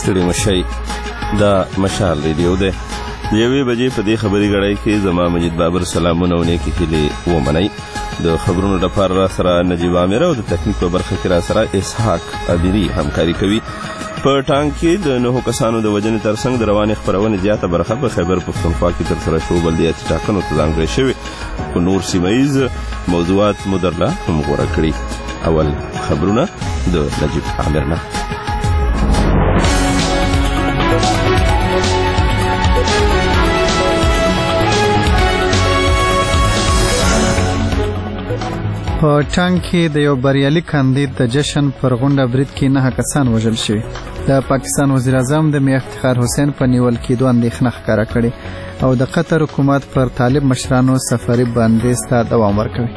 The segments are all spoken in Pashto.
ستړي مشئ. دا مشال ریډیو دی. د 1 بجې په دې خبري غړای کې زما مجید بابر سلامونه او نیکی هیلې ومنئ. د خبرونو لپاره را سره نجیب عامر او د تکنیک په برخه کې را سره اسحاق ادری همکاري کوي. په ټانګ کې د 9 کسانو د وژنې ترڅنګ د روانې خپرونې زیاته برخه په خیبر پښتونخوا کې ترسره شو بلدیاتي ټاکنو ته ځانګړې شوې. په نور سیمه ییز موضوعات مدرله هم غوره کړي. اول خبرونه د نجیب عامر نه. په ټانګ کې د یو بریالي کاندید د جشن پر غونډه برید کې 9 کسان وژل شوي. د پاکستان وزیر اعظم د میر افتخار حسین په نیول کېدو اندېښنه ښکاره کړې او د قطر حکومت پر طالب مشرانو سفري بندیز ته دوام ورکوي.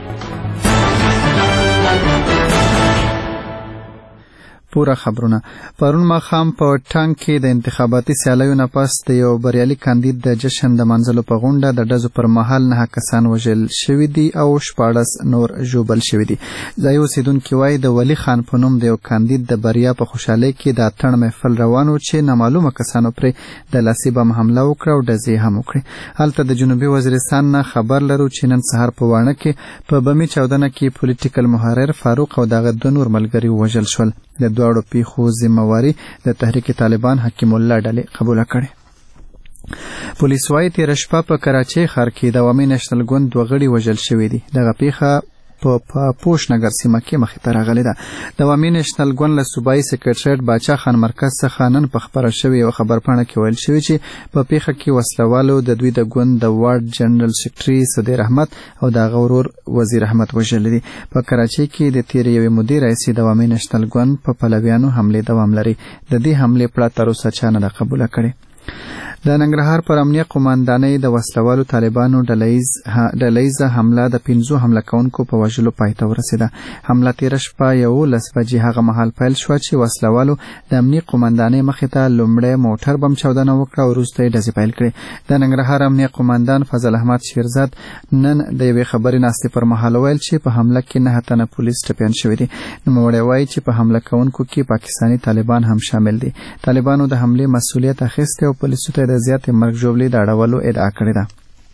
پورا خبرونه. پرون ماښام په ټانګ کې د انتخاباتي سیالیو نه پس د یو بریالي کاندید د جشن د منځلو په غونډه د ډزو پر مهال 9 کسان وژل شوي دي او 14 نور ژوبل شوي دي. ځایي اوسیدونکي وایي د ولی خان په نوم د یو کاندید د بریا په خوشحالۍ کې د اتڼ محفل روان و چې نامعلومه کسانو پرې د لاسي بم حمله وکړه او ډزې هم وکړې. هلته د جنوبي وزیرستان نه خبر لرو چې نن سهار په واڼه کې په بمي چاودنه کې پولیټیکل محرر فاروق او دغه 2 نور ملګري وژل شول. د دواړو پیښو ذمہواري د تحریک طالبان حکیم الله ډلې قبول کړې. پولیس وايي تېره شپه په کراچۍ ښار کې د عوامي نېشنل ګوند 2 غړي وژل شوي دي. دغه پیښه په پوش نګر سیمه کې مخې ته راغلې ده. د عوامي نېشنل ګوند له صوبایي سکرټریټ باچا خان مرکز څخه نن په خبره شوې یو خبرپاڼه کې ویل شوي چې په پیښه کې وسلوالو د دوی د ګوند د وارډ جنرال سکرټري صدیر احمد او د هغه ورور وزیر احمد وژلي دي. په کراچۍ کې د تېرې یوې مودې راهیسې د عوامي نېشنل ګوند په پلویانو حملې دوام لري. د دې حملې پړه تر اوسه چا نه ده قبوله کړې. د ننګرهار پر امنیه قوماندانۍ د وسلوالو طالبانو ډلهیزه حمله د 5 حمله کوونکو په وژلو پای ته ورسېده. حمله تېره شپه 11 بجې هغه مهال پیل شوه چې وسلوالو د امنیه قوماندانۍ مخې ته لومړی موټر بم چاودنه وکړه او وروسته یې ډزې پیل کړې. د ننګرهار امنیه قوماندان فضل احمد شیرزاد نن د یوې خبري ناستې پر مهال ویل چې په حمله کې 9 تنه پولیس ټپیان شوي دي. نوموړی وایي چې په حمله کوونکو کې پاکستاني طالبان هم شامل دي. طالبانو د حملې مسؤلیت اخیستی او پولیسو ته د زیاتې مرګ ژوبلې د اړولو ادعا کړې ده.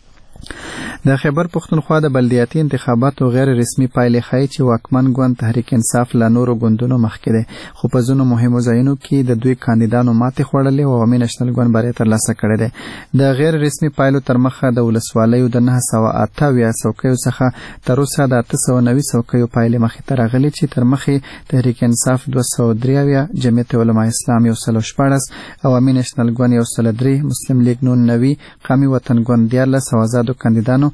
د خیبر پښتونخوا د بلدیاتي انتخاباتو غیر رسمي پایلې ښایي چې واکمن ګوند تحریک انصاف له نورو ګوندونو مخکې دی، خو په ځینو مهمو ځایونو کې د دوی کاندیدانو ماتې خوړلې او عوامي نېشنل ګوند بری ترلاسه کړی دی. د غیر رسمي پایلو تر مخه د ولسوالیو د 978 څوکیو څخه تر اوسه د 890 څوکیو پایلې مخې ته راغلي چې تر مخې تحریک انصاف 203، جمعیت علماء اسلام 114، عوامي نېشنل ګوند 103، مسلم لیگ نون 90، قومي وطن ګوند 14 او آزادو کاندیدانو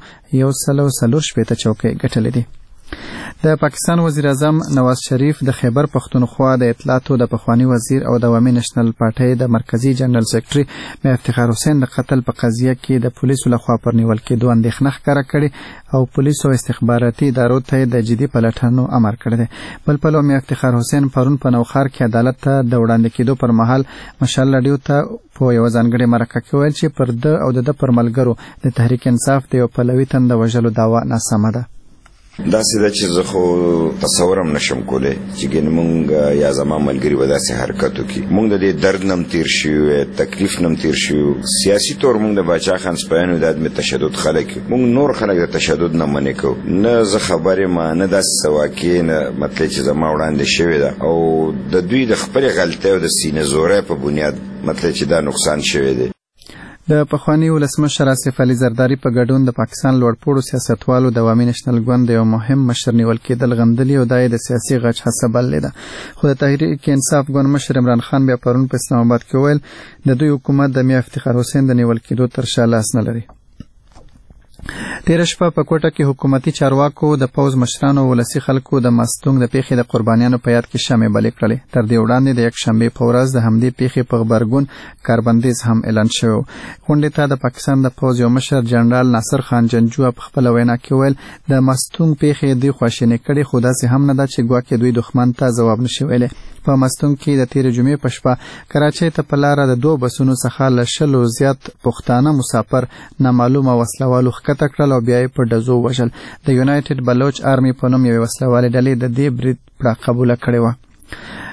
140 چوکۍ ګټلې دي. د پاکستان وزیر اعظم نواز شریف د خیبر پښتونخوا د اطلاعاتو د پخوانی وزیر او د عوامي نېشنل پارټۍ د مرکزی جنرال سکرټري میر افتخار حسین د قتل په قضیه کې د پولیسو لخوا پر نیول کېدو اندېښنه ښکاره کړې او پولیسو او استخباراتي ادارو ته د جدي پلټنو امر کړی دی. بل پلو میر افتخار حسین پرون په نوخار کې عدالت ته د وړاندې کېدو پر مهال مشال راډیو ته په یو ځانګړې مرکه کې ویل چې پر ده او د پر ملګرو د تحریک انصاف د یو پلوي تند وژلو دعوا ناسمه ده. داسې ده چې زه خو تصورم نشم کولی چې ګینې مونږ یا زما ملګري به داسې حرکت وکړي. مونږ د دې درد نم تیر شوي، تکلیف نم تیر شوي. سیاسي طور مونږ د باچا خان سپیانو د عدم تشدد خلک یو. مونږ نور خلک د تشدد نه منې کوو. نه زه خبر یم نه داسې څه واقع نه مطلب چې زما وړاندې شوې ده او د دوی د خپلې غلطۍ او د سینې زورۍ په بنیاد مطلب چې دا نقصان شوی دی. د پخوانی ولسمشر آصف علي زرداري په ګډون د پاکستان لوړپوړو سیاستوالو د عوامي نېشنل ګوند د یو مهم مشر نیول کېدل غندلي او دا یې د سیاسي غچ هڅه بللې ده. خو د تحریک انصاف ګوند مشر عمران خان بیا پرون په اسلام آباد کې ویل د دوی حکومت د میر افتخار حسین د نیول کېدو تر شا لاس نه لري. تېره شپه په کوټه کې حکومتي چارواکو د پوځ مشرانو او ولسي خلکو د مستونګ د پیښې د قربانیانو په یاد کې شمع بلې کړلې. تر دې وړاندې د یکشنبې په ورځ د همدې پیښې په غبرګون کاربندیز هم اعلان شوی و. غونډې ته د پاکستان د پوځ یو مشر جنرال ناصر خان جنجو په خپله وینا کې ویل د مستونګ پیښې دوی خواشینې کړې، خو داسې هم نه ده چې ګواکې دوی دښمن ته ځواب نشي ویلی. په مستونګ کې د تېرې جمعې په شپه کراچۍ ته په لاره د 2 بسونو څخه له 100 زیات پښتانه مسافر نامعلومه وسلوالو ښکته کړل او بیا یې په ډزو وژل. د یونایټډ بلوچ آرمي په نوم یوې وسلوالې ډلې د دې برید پړه قبوله کړې وه.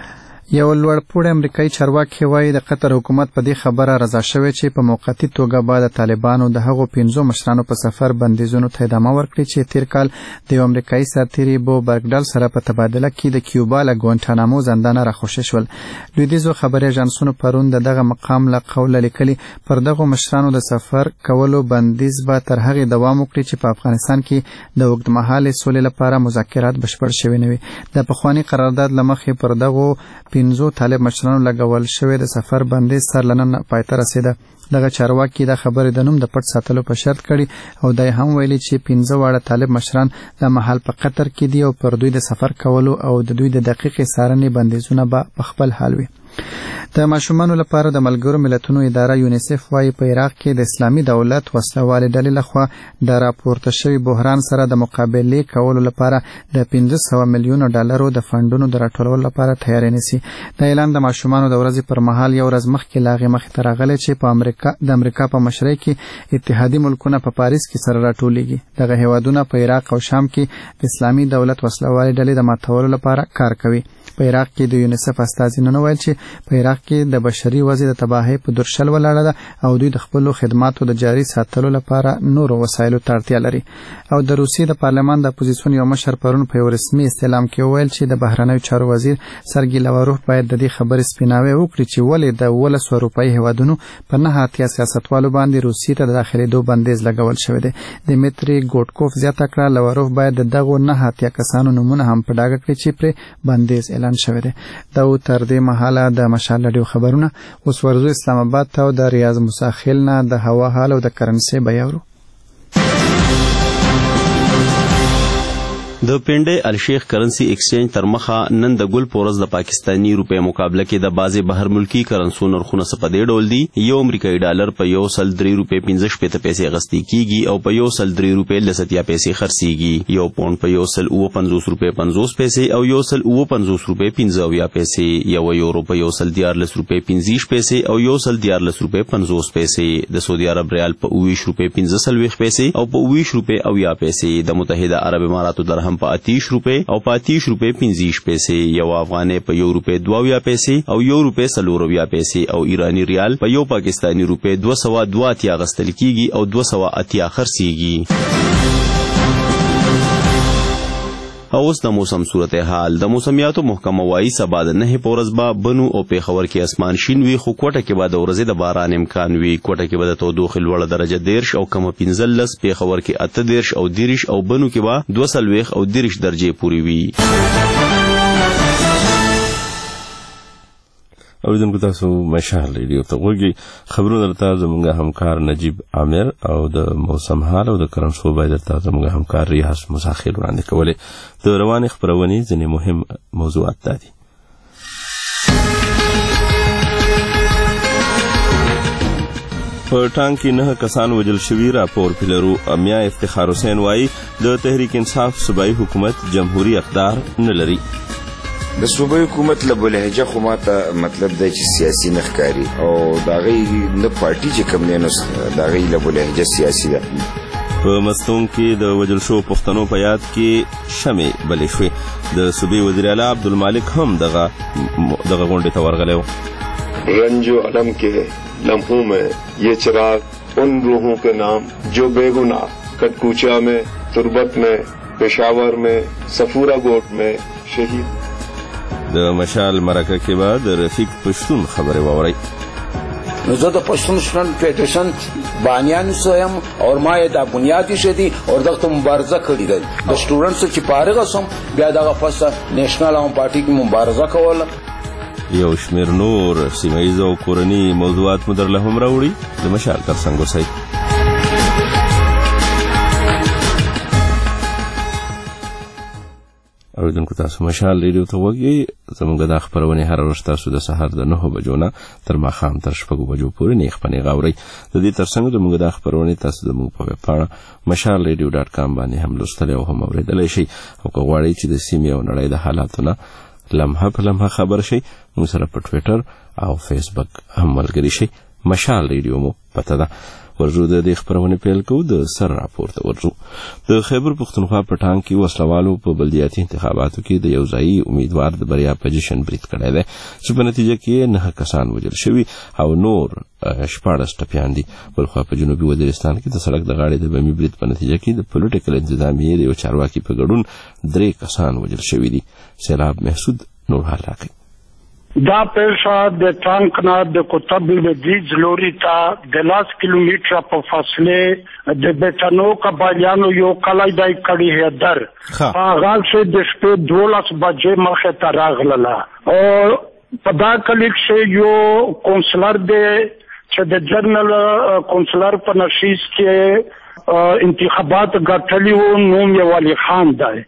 یو لوړپوړی امریکایي چارواکي وایي د قطر حکومت په دې خبره رضا شوی چې په موقتي توګه به د طالبانو د هغو 15 مشرانو په سفر بندیزونو ته ادامه ورکړي چې تیر کال د یو امریکایي سرتیري بو برګډل سره په تبادله کې د کیوبا له ګوانټانامو زندانه راخوشي شول. لویدیځو خبري اژانسونو پرون دغه مقام له قوله لیکلي پر دغه مشرانو د سفر کولو بندیز به تر هغې دوام وکړي چې په افغانستان کې د اوږدمهالې سولې لپاره مذاکرات بشپړ شوي نه وي. د پخواني قرارداد له مخې پر دغو 15 طالب مشرانو لګول شوی د سفر بندیز سر لنن پایته رسیده. دغه چارواکي د خبرې د نوم د پټ ساتلو په شرط کړي او دای هم ویلي چې 15 واړه طالب مشران د محل په قطر کې دي او پر دوی د سفر کولو او د دوی د دقیقې څارنې بندیزونه به په خپل حال وي. د ماشومانو لپاره د ملګرو ملتونو اداره یونیسف وايي په عراق کې د اسلامي دولت وسلوالې ډلې لخوا د راپورته شوي بحران سره د مقابلې کولو لپاره د 500 میلیون ډالرو د فنډونو د راټولولو لپاره تیاری نیسي. د اعلان د ماشومانو د ورځې پر مهال یو ورځ مخکې لاغې مخې ته راغلی چې په امریکا په مشرۍ کې اتحادي ملکونه په پاریس کې سره راټولیږي. دغه هیوادونه په عراق او شام کې د اسلامي دولت وسلوالې ډلې د ماتولو لپاره کار کوي. په عراق کې د یونیسف استازي نن ویل چې په عراق کې د بشري وضع د تباهۍ په درشل ولاړه ده او دوی د خپل خدماتو د جاري ساتلو لپاره نورو وسایلو ته اړتیا لري. او د روسیې د پارلمان د اپوزیسیون یو مشر پرون په یو رسمي استعلام کې ویل چې د بهرنیو چارو وزیر سرګي لاوروف باید د دې خبرې سپیناوی وکړي چې ولې د 100 روپۍ هیوادونو په نه اتیا سیاستوالو باندې روسیې ته د داخليدو بندیز لګول شوی دی. دمیتری ګوټکوف زیاته کړه لاوروف باید دغه نه اتیا کسانو نمونه هم په ډاګه کړي چې پر بندیز اعلان شوی دی. دا تر دې مهاله د مشال لډیو خبرونه اوس ورزو اسلام آباد ته د ریاض مساخیل نه د هوا حال او د کرنسي بیاورو. د پنډې الشیخ کرنسی ایکسچینج تر مخه نن د ګل پورز د پاکستانی روپے مقابله کې د بازي بهر ملکی کرنسو نرخونه په دې ډول دي. یو امریکایي ډالر په 103 روپے 15 پیسې غستی کیږي او په 103 روپے 70 پیسې خرڅيږي. یو پاوند په 150 روپے 50 پیسې او 150 روپے 15 پیسې. یو یورو په 114 روپے 15 پیسې او 114 روپے 50 پیسې. د سعودي عرب ریال په 20 روپے 15 پیسې او په 20 روپے 80 پیسې. د متحده عرب اماراتو درهم په 30 روپے او په 30 روپے 15 پیسې. یو افغانۍ په 1 روپے 22 پیسې او 1 روپے 40 پیسې او ایرانی ریال په یو پاکستانی روپے 202 غستل کیږي او 280 خرڅيږي. اوس د موسم صورتحال. د موسمیاتو محکمه وايي سبا د 9 پورز با بنو او پیښور کې اسمان شین وي خو کوټه کې به د ورځې د باران امکان وي. کوټه کې به د تودوخې لوړه درجه 13 او کم 15 پیښور کې 18 او 10 او بنو کې به 22 او 10 درجه پوري وي. اوریدونکو تاسو مشال ریډیو ته وګورئ. خبرونه درته زموږ همکار نجیب عامر او د موسم حال او د کرنسو باید درته زموږ همکار ریاض مساخیل وړاندې کولې. د روانې خبرونې ځینې مهم موضوعات دي. په ټانک کې 9 کسان وژل شوي راپور پیلرو امیا افتخار حسین وایي د تحریک انصاف صوبایي حکومت جمهوریت اقدار نه لري. د صوبایي حکومت له بلهجه خو ماته مطلب دی چې سیاسي نه ښکاري او د هغې نه پارټي چې کوم دی نو د هغې له بلهجه سیاسي ده. په مستون کې د وژل شوو پښتنو په یاد کې شمې بلې شوې. د صوبې وزیر اعلی عبدالمالک هم دغه غونډې ته ورغلی و. رنج و علم کے لمحوں میں یہ چراغ ان روحوں کے نام جو بے گناہ کٹکوچا میں تربت میں پشاور میں صفورہ گوٹ میں شہید. د مشال مرکه کې به د رفیق پښتون خبرې واورئ. نو زه د پښتون سټوډنټ فیډریشن بانیان سویم او ما یې دا بنیادي شدي او دغه مبارزه کړې ده. د سټوډنټس چې فارغ سم بیا دغه پسه نېشنل هم پارټي کې مبارزه کوله. یو شمیر نور سیمایي او کورنی موضوعات مو درله هم راوړي. د مشال ترڅنګ اوسئ. اوریدونکو تاسو مشال ریډیو ته وګورئ. زموږ د خبرونه هر ورځ تاسو د سحر د 9 بجو نه تر ماښام تر 6 بجو پورې نه خپنې غاوري. د دې ترڅنګ زموږ د خبرونه تاسو زموږ په ویب پاڼه mashalradio.com باندې هم لوستل او هم اوریدلای شئ. او که غواړئ چې د سیمې او نړۍ د حالاتو نه لمحه په لمحه خبر شئ موږ سره په ټویټر او فیسبوک هم ملګري شئ. مشال ریډیو مو پته ده. ورجو د دې خبرونه پیل کوو د سر راپورته ورجو د خیبر پختونخوا په ټانګ کې وسلوالو په بلدیاتي انتخاباتو کې د یو ځایي امیدوار د بریا په جشن برید کړی دی چې په نتیجه کې 9 کسان وژل شوي او نور 14 ټپیان دي. بلخوا په جنوبي وزیرستان کې د سړک د غاړې د بمي برید په نتیجه کې د پولیټیکل انتظامیې د یو چارواکي په ګډون 3 کسان وژل شوي دي. سیلاب محسود نور حال راکړي. دا پیښه د ټانک نه د کوتب لویدیځ لوري ته د 10 کیلومتره په فاصله د بیٹانو قبایلیانو یو کلی دی کړی هدر په غال سے د شپې 12 بجې مخه ته راغله او په دا کلی کې یو کونسلر دی چې د جنرال کونسلر په نشیز کې انتخابات ګټلی وو نوم یې ولی خان دی.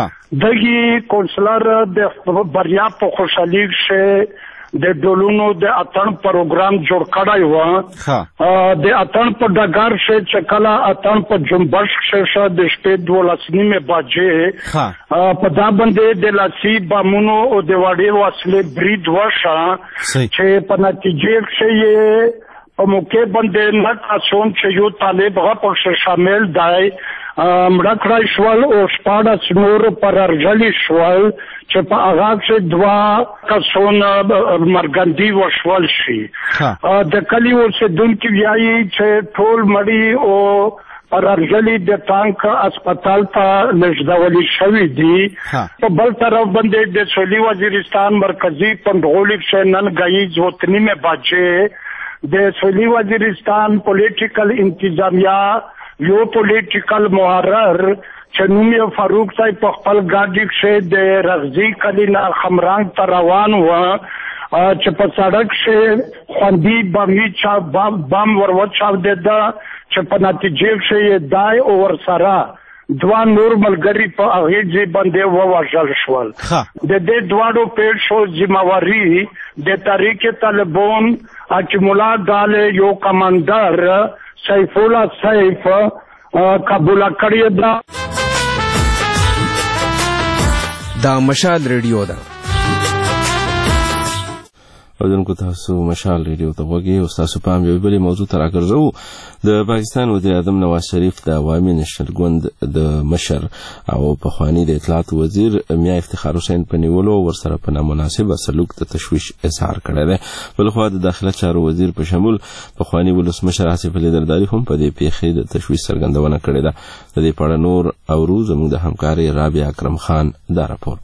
دغه کونسلر د بریا په خوشحالي کې د ډولونو د اتن پروګرام جوړ کړای و د اتن په ډګر کې چې کله اتن په جنبش کې د شپې 12 بجې په دا باندې د لاسي بامونو او د وړې وسلې برید وشا چې په نتیجه کې په موقع باندې نقصون چې یو طالب غو شامل دی مړکړای شول او 14 نور پر ارجلی شول چې په هغه کې 2 کسان مرګندي وشول شي. د کلی اوسیدونکو وایي چې ټول مړي او پر ارجلی د ټانک هسپتال ته لږدولي شوي دي. په بل طرف باندې د سویلي وزیرستان مرکزی پندغولیک کې نن غي ځوتنی مې باجه د سویلي وزیرستان پولیټیکل انتظامیه یو پولیټیکل محرر چې نوم یې فاروق صاحب په خپل ګاډي کې د رغزي کلینا خمران ته روان و چې په سړک کې خوندي بمي چا بم وروچاو ده چې په نتیجه کې دای اور سره 2 نور ملګری په هغه ځای باندې ووژل شول. د دې دواړو پیښو ذمہواری د تحریک طالبان اچمولا دال یو کمانډر سیف الله سیف قبول کړی دا. دا مشال ریډیو ده. ودونکو تاسو مشال ریډیو ته وګورئ او تاسو په یو بل موضوع تر راګرځو. د پاکستان وزیر اعظم نواز شریف د عوامي نېشنل ګوند د مشر او پخوانی د اطلاعات وزیر میا افتخار حسین په نیولو ورسره په نامناسبه سلوک د تشویش اظهار کړی دی. بلخوا د داخله چارو وزیر په شمول پخوانی ولسمشر آصف علي زرداري هم په دې پیښې د تشویش څرګندونه کړې ده. د دې په اړه نور او زموږ د همکاري رابعه اکرم خان دا راپور.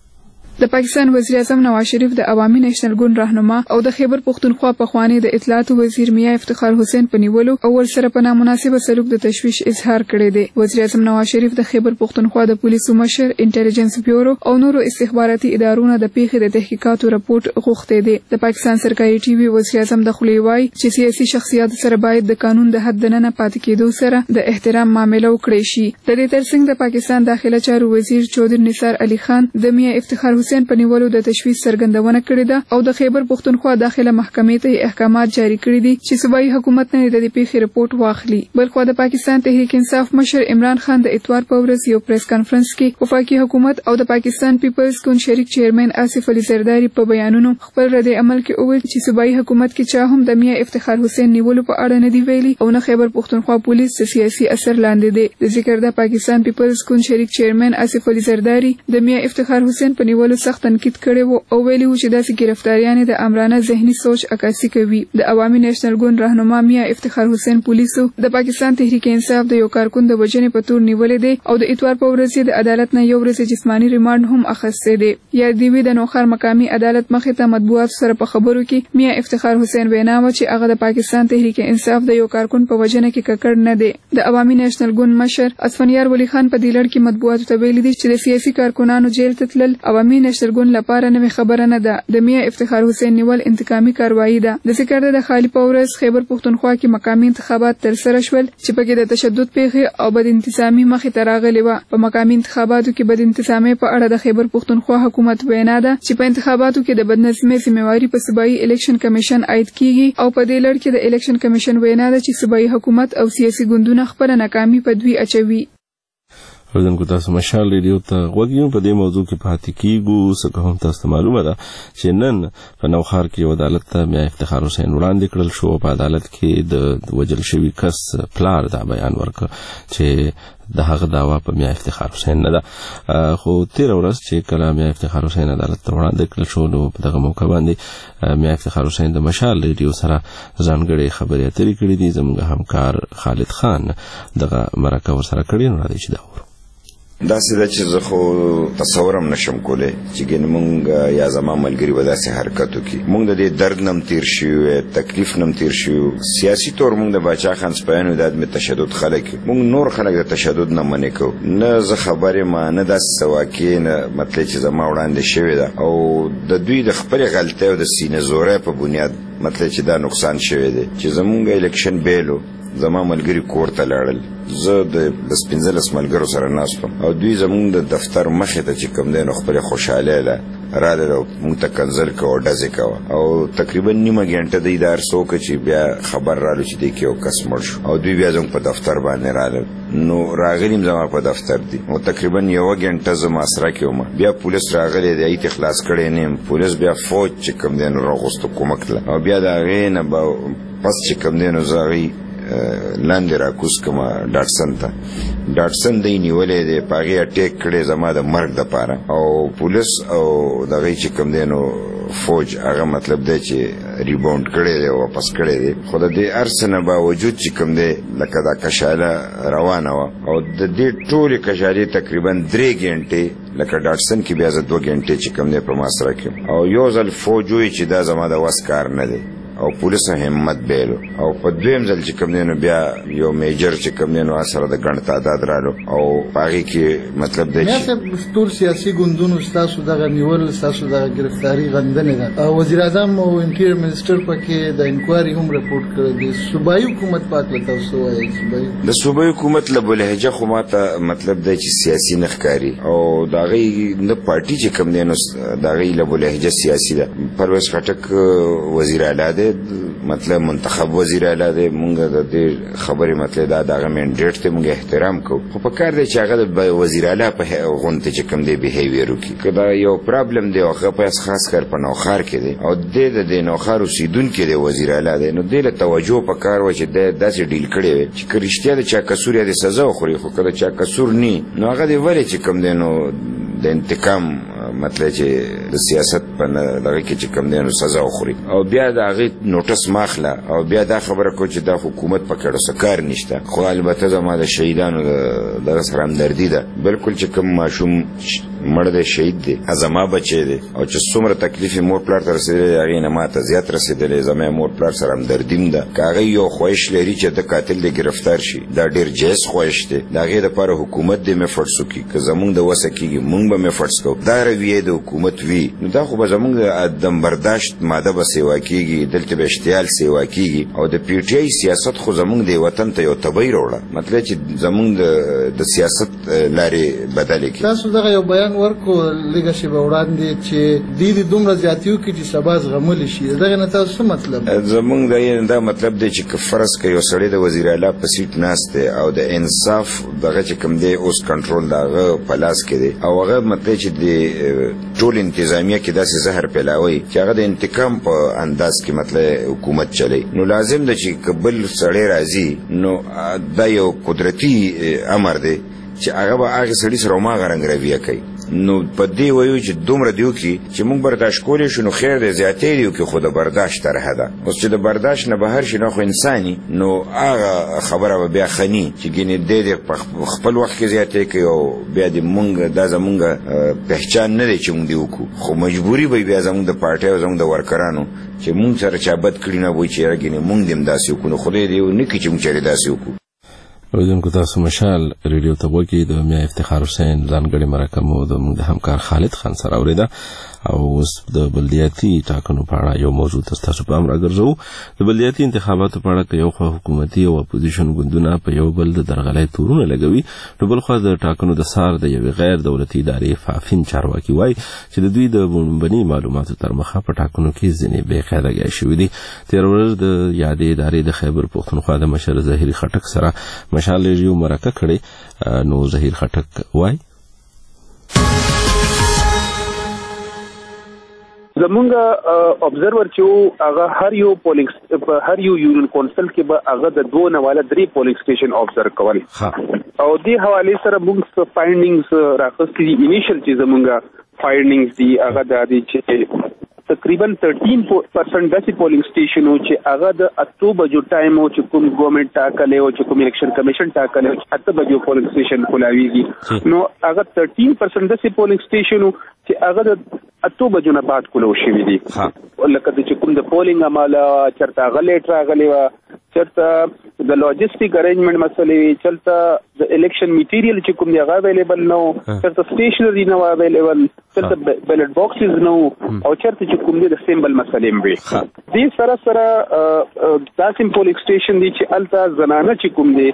د پاکستان وزیر اعظم نواز شریف د عوامي نېشنل ګوند راهنما او د خیبر پختونخوا پخوانی د اطلاعات وزیر میا افتخار حسین په نیولو او ورسره په نامناسبه سلوک د تشویش اظهار کړی دی. وزیر اعظم نواز شریف د خیبر پختونخوا د پولیسو مشر انټيليجنس بیورو او نورو استخباراتي ادارونو د پیښې د تحقیقاتو راپورټ غوښتي دي. د پاکستان سرکاري ټي وي وزیر اعظم د خلیوای چې سیاسي شخصیت سره باید د قانون د حد نه پاتې کېدو سره د احترام معاملې وکړي شي. د دې ترڅنګ د پاکستان داخله چارو وزیر چودري نثار علي خان د میا افتخار حسین په نیولو د تشویش څرګندونه کړې ده او د خیبر پختونخوا داخله محکمې ته احکامات جاری کړي دي چې صوبایي حکومت نه د دې پیښې رپورټ واخلي. بلخوا د پاکستان تحریک انصاف مشر عمران خان د اتوار په ورځ یو پریس کانفرنس کې وفاقي حکومت او د پاکستان پیپلز ګوند شریک چیرمن آصف علي زرداري په بیانونو خپل رد عمل کې وویل چې صوبایي حکومت کې چا هم د میا افتخار حسین نیولو په اړه نه دی ویلي او نه خیبر پختونخوا پولیس سیاسي اثر لاندې دي. د ذکر د پاکستان پیپلز ګوند شریک چیرمن آصف علي زرداري د میا افتخار حسین په نیولو سخت تنقید کړی و او ویلي و چې داسې گرفتاریان د امرانه ذهني سوچ عکاسي کوي. د عوامي نېشنل ګوند راهنما میا افتخار حسین پولیسو د پاکستان تحریک انصاف د یو کارکون د وژنې په تور نیولې دي او د اتوار په ورځ د عدالت نه یو ورځ جسمانی ریماند هم اخیسته دي. یا دی وی د نوخر مقامی عدالت مخې ته مطبوعات سره په خبرو کې میا افتخار حسین وینا و چې هغه د پاکستان تحریک انصاف د یو کارکون په وژنه کې ککړ نه دی. د عوامي نېشنل ګوند مشر اسفنیار ولی خان په دیلړ کې مطبوعات ته ویلي دي چې د سیاسي کارکونانو جیل ته تلل عوامي نېشنل ګوند لپاره نه خبره نه ده. د میا افتخار حسین نیول انتقامي کاروایی ده. د ذکر د خالی په ورځ خیبر پختونخوا کې مقامی انتخابات تر سره شول چې پکې د تشدد پیښې او بد انتظامی مخې ته راغلي و. په مقامی انتخاباتو کې بد انتظامی په اړه د خیبر پختونخوا حکومت وینا ده چې په انتخاباتو کې د بدنظمۍ ذمہواری په صوبایي الیکشن کمیشن عاید کیږي او په دې لړ کې د الیکشن کمیشن وینا ده چې صوبایي حکومت او سیاسي ګوندونه خپل ناکامي په دوی اچوي. ورته تاسو مشال ریډیو ته غوږیو په دې موضوع کې پاتې کیږو څنګه هم تاسو معلومه ده چې نن په نوخار کې عدالت ته میا افتخار حسین وړاندې کړل شو په عدالت کې د وجل شوی کس پلار دا بیان ورکړ چې د هغه داوا په میا افتخار حسین نه ده خو تیر ورځ چې کله میا افتخار حسین عدالت ته وړاندې کړل شو نو په دغه موقع باندې میا افتخار حسین د مشال ریډیو سره ځانګړي خبرې اترې کړې دي زموږ همکار خالد خان دغه مرکه ورسره کړې نو راځي چې دا داسې ده چې زه خو تصورم نشم کولی چې ګینې مونږ یا زما ملګري به داسې حرکت وکړي. مونږ د دې درد نم تیر شوي تکلیف نم تیر شوي سیاسي طور مونږ د باچا خان سپیانو د عدم تشدد خلک مونږ نور خلک د تشدد نه منې کوو نه زه خبر یم نه داسې څه واقع نه مطلب چې زما وړاندې شوې ده او د دوی د خپلې غلطۍ او د سینې زورۍ په بنیاد مطلب چې دا نقصان شوی دی چې زمونږ الیکشن بیلو زما ملګری کور ته لاړل زه د 15 ملګرو سره ناستم او دوی زمونږ د دفتر مخې ته چې کوم دی نو خپلې خوشحالۍ له راغله او مونږ ته کنځل کوه او ډزې کوه او تقریبا نیمه ګنټه دی دا هر څه وکړه چې بیا خبر رالو چې دی کې یو کس مړ شو او دوی بیا زموږ په دفتر باندې راغلل نو راغلیم زما په دفتر دی او تقریبا یوه ګنټه زه محاصره کې وم بیا پولیس راغلی دی ایت خلاص کړی نه یم پولیس بیا فوج چې کوم دی نو راغوستو کومک له او بیا د هغې نه به پس چې کوم دی نو زه هغې لاندې راکوز کما ډاټسن دی نیولې دی په هغې اټیک کړی زما د مرګ دپاره او پولیس او د هغې چې کوم دی نو فوج هغه مطلب دی چې ریباونډ کړی دی واپس کړی دی خو د دې هر څه نه باوجود چې کوم دی لکه دا کشاله روانه وه او د دې ټولې کشالې تقریبا 3 ګنټې لکه ډاټسن کې بیا زه 2 ګنټې چې کوم دی په محاصره کې او یو ځل فوج وایي چې دا زما د وس کار نه دی او پولیس همت بیلو او په دویم ځل چې کوم دی نو بیا یو میجر چې کوم دی نو سره د ګڼ تعداد رالو او په هغې کې مطلب دی چې ټول سیاسي ګوندونو ستاسو دغه نیول ستاسو دغه ګرفتاري غندنې ده وزیر اعظم او انټیریر منسټر پکې د انکوایري هم رپورټ کړی دی صوبایي حکومت په هکله تاسو وایئ د صوبایي حکومت له بلهجه خو ماته مطلب دی چې سیاسي نه ښکاري او د هغې نه پارټي چې کوم دی نو د هغې له بلهجه سیاسي ده پرویز خټک وزیر اعلی دی مطلب منتخب وزیر اعلی دی مونږ د دې خبرې مطلب دا دغه منډیټ ته مونږ احترام کوو خو په کار دی چې هغه د وزیر اعلی په غونډه چې کوم دی بیهیویر وکړي که دا یو پرابلم دی هغه په خاص کر په نوخار کې دی او دی د دې نوخار اوسیدونکی دی وزیر اعلی دی نو دی له توجه په کار وه چې دی داسې ډیل کړی وی چې که رښتیا د چا قصور یا د سزا وخوري خو که د چا قصور نی نو هغه دی ولې چې کوم دی نو د انتقام مطلب چې د سیاست په دغه کې چې کوم دی نو سزا وخوري او بیا د هغې نوټس ماخله او بیا دا خبره کو چې دا حکومت په کړو څه کار نشته خو البته زما د شهیدانو دغه سره همدردي ده بلکل چې کوم ماشوم مړ دی شهید دی زما بچی دی او چې څومره تکلیف یې مور پلار ته رسېدلی هغې نه ماته زیات رسېدلی زما مور پلار سره همدردیم ده که هغه یو خواهش لري چې د قاتل دی ګرفتار شي دا ډېر جایز خواهش دی د هغې دپاره حکومت دی میفرض وکړي که زمونږ د وسه کېږي مونږ به میفرض کوو دا رویې د حکومت وي نو دا خو به زمونږ د عدم برداشت ماده به سیوا کېږي دلته به اشتعال سیوا کېږي او د پی ټي آی سیاست خو زمونږ د وطن ته یو تبۍ راوړه مطلب چې زمونږ د سیاست لارې بدلې کړي تاسو دغه یو بیان ورکو لږه شېبه وړاندې چې دوی دومره زیاتي وکړي چې سبا زغملی شي دغه نه تاسو څه مطلب زمونږ دا مطلب دی چې که فرض که یو سړی د وزیر اعلی په سیټ ناست دی او د انصاف دغه چې کوم دی اوس کنټرول د هغه په لاس کې دی او هغه مطلب چې د ټول انتظامیه کې داسې زهر پیلاوي چې هغه د انتقام په انداز کې مطلب حکومت چلی نو لازم ده چې که بل سړی راځي نو دا یو قدرتي امر دی چې هغه به هغې سړي سره هماغه رنګ رویه کوي نو په دې وایو چې دومره دی وکړي چې موږ برداشت کولی شو نو خیر دی زیاتې دی وکړي خو د برداشت طرحه ده اوس چې د برداشت نه بهر شي نو خو انساني نو هغه خبره به بیا ښه ني چې ګینې دی په خپل وخت کې زیاتې کوي او بیا د موږ دا زموږ پهچان نه دی چې موږ دې وکړو خو مجبوري به بیا زموږ د پارټۍ او زموږ د ورکرانو چې موږ سره چا بد کړي نه وایي چې یاره ګینې موږ دې هم داسې وکړو نو خدای دې نه کړي چې موږ چېرې داسې وکړو اوریدونکو تاسو مشال ریډیو ته وګورئ د میا افتخار حسین ځانګړي مرکه مو د همکار خالد خان سره اوریده او اوس د بلدیاتي ټاکنو په اړه یو موضوع تاسو پام راګرځو. د بلدیاتي انتخاباتو په اړه که یو خوا حکومتي او اپوزیشن ګوندونه په یو بل د درغلۍ تورونه لګوي، نو بل خوا د ټاکنو د سار د یوې غیر دولتي ادارې فافین چارواکي وایي چې د دوی د بنبني معلوماتو تر مخه په ټاکنو کې ځینې بې قاعدګۍ شوي دي. تېره ورځ د یادې ادارې د خیبر پښتونخوا د مشر ظهیر خټک سره مشال ریډیو مرکه کړې. نو ظهیر خټک وایي زمونږ ابزرور چې هغه هر یو پولینګ په هر یو یونین کونسل کې به هغه د 2 نه والا 3 پولینګ سټیشن ابزرو کول او دې حواله سره موږ فایندینګز راغستې دي. انیشل چې زمونږ فایندینګز دي هغه د دې چې تقریبا 13% داسې پولینګ سټیشنو چې هغه د 8 بجو ټایم او چې کوم ګورنمنت ټاکلی او چې کوم الیکشن کمیشن ټاکلی او 8 بجو پولینګ سټیشن کولاویږي، نو هغه 13% داسې پولینګ سټیشنو چې هغه د 8 بجو نه بعد کولو شوي دي. لکه چې کوم د پولینګ عمله چرته هغه لیټ راغلی وه، چرته د لاجستیک ارینجمنٹ مسلې، چرته د الیکشن میټیریل چې کوم دی هغه اویلیبل نه و، چرته سټیشنري نه و اویلیبل، چرته بیلټ باکسز نه و، او چرته چې کوم دی د سیمبل مسلې هم وي. دې سره سره داسې پولینګ سټیشن دی چې هلته زنانه چې کوم دی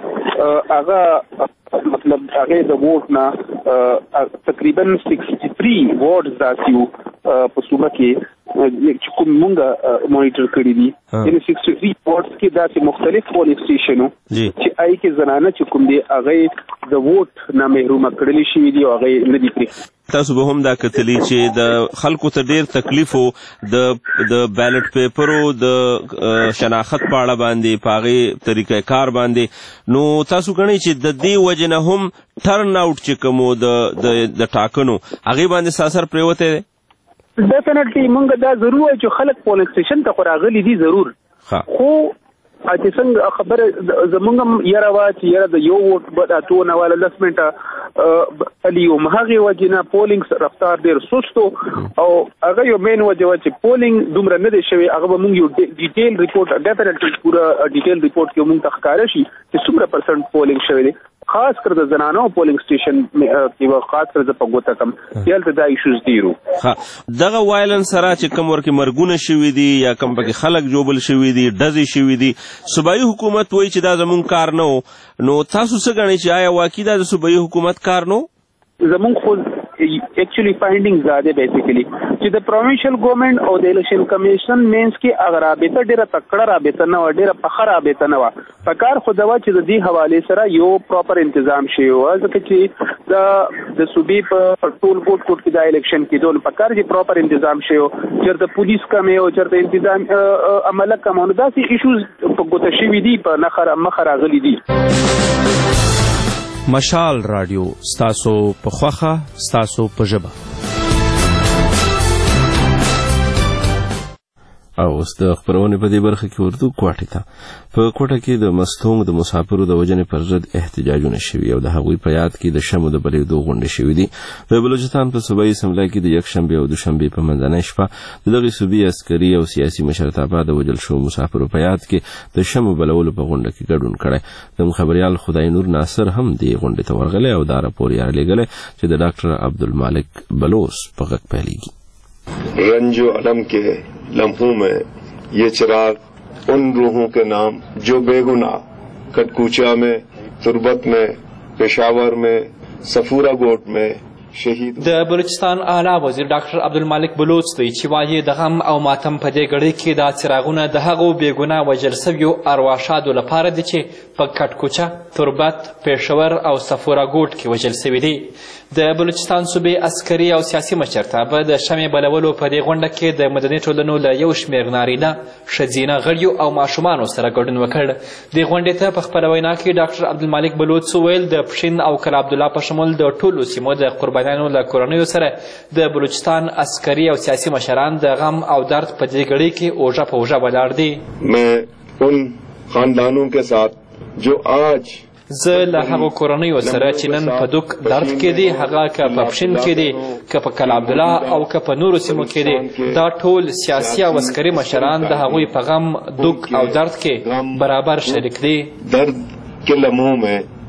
هغه مطلب هغه د ووټ نه تقریبا 63 وارډز داسې وو په صوبه کې چې کوم مونږ مانیټر کړي دي. یعنې 63 وارډز کې داسې مختلف پولینګ سټیشنو چې هغې کې زنانه چې کوم دی هغې د ووټ نه محرومه کړلې شوي دي او هغې نه دي پرېښودي. تاسو به هم دا کتلی چې د خلکو ته ډیر تکلیف و د بیلټ پیپرو د شناخت په اړه باندې په هغې طریقه کار باندې، نو تاسو ګڼئ چې د دې وجې نه هم ټرن آوټ چې کوم و د ټاکنو هغې باندې څه اثر پرېوتی دی؟ ډیفینټلی مونږ دا ضرور وایو چې خلک پولینګ سټیشن ته خو راغلي دي ضرور، خو چې څنګه خبره زمونږ هم یره وه چې یره د یو ووټ به 2 نه والا 10 منټه علي وم، هغې وجې نه پولینګ رفتار ډېر سست او هغه یو مین وجه وه چې پولینګ دومره نه دی شوی. هغه به مونږ یو ډیټیل ریپورټ ډیفینټلی پوره ډیټیل ریپورټ کې مونږ ته ښکاره شي چې څومره پرسنټ پولینګ شوی دی، خاص کر د زنانو پولینګ سټیشن کې خاص کر د په ګوته کم یلته دا ایشوز ډېر وو. دغه وایلنس سره چې کوم ورکې مرګونه شوي دي یا کوم پکې خلک جوبل شوي دي، ډزې شوي دي، صوبایي حکومت وایي چې دا زمونږ کار نه و، نو تاسو څه ګڼئ چې آیا واقعي دا د صوبایي حکومت کار نه و؟ زمونږ خو ایکچولی فایندینګ دا دی بیسیکلی چې د پروینشل ګورنمنٹ او د الیکشن کمیشن مینس کې هغه رابطه ډېره تکړه رابطه نه وه، ډېره پخه رابطه نه وه. په کار خو دا وه چې د دې حوالې سره یو پراپر انتظام شوی وه، ځکه چې د صوبې په ټول ګوټ ګوټ کې دا الیکشن کېدو، نو په کار چې پراپر انتظام شوی و، چېرته پولیس کمې او چېرته انتظام عمله کم و، نو داسې ایشوز په ګوته شوي دي، په مخه راغلي دي. مشال رادیو ستاسو په خوښه ستاسو په ژبه. او اوس د خپرونې په دې برخه کې ورځو کوټې ته. په کوټه کې د مستونګ د مسافرو د وژنې پر ضد احتجاجونه شوي او د هغوی په یاد کې د شمو د بلېدو غونډې شوي دي. د بلوچستان په صوبایي اسمبلی کې د یکشنبې او دوشنبې په منځنۍ شپه د دغې صوبې عسکري او سیاسي مشرتابه د وژل شوو مسافرو په یاد کې د شمو بلولو په غونډه کې ګډون کړی. زموږ خبریال خدای نور ناصر هم دې غونډې ته ورغلی او دا راپور یې رالیږلی چې د ډاکټر عبدالمالک بلوچ په غږ پیلیږي. रंज अलम के लम्हों में ये चिराग उन रूहों के नाम जो बेगुनाह कटकुचा में, तुर्बत में, पेशावर में, सफूरा गोट में د بلوچستان اعلی وزیر ډاکټر عبدالمالک بلوچ دی چې وایي د غم او ماتم په دې ګړۍ کې دا څراغونه د هغو بېګناه وژل سویو ارواښادو لپاره دي چې په کټکوچه، تربت، پېښور او صفوره ګوټ کې وژل سوي دي. د بلوچستان صوبې عسکري او سیاسي مشرتابه د شمې بلولو په دې غونډه کې د مدني ټولنو له یو شمېر نارینه، ښځینه غړیو او ماشومانو سره ګډون وکړ. دې غونډې ته په خپله وینا کې ډاکټر عبدالمالک بلوچ وویل د پښین او کلا عبدالله په شمول د ټولو سیمو د قربانیانو له کورنیو سره د بلوچستان عسکري او سیاسي مشران د غم او درد په دې ګړۍ کې اوږه په اوږه ولاړ دي. मैं उन खानदानों के साथ जो आज زه له هغو کورنیو سره چې نن په دوک درد کې دي، هغه که په پښین کې دي، که په کلا عبدالله او که په نورو سیمو کې دي، دا ټول سیاسي او عسکري مشران د هغوی په غم، دوک او درد کې برابر شریک دي. درد के लम्हों में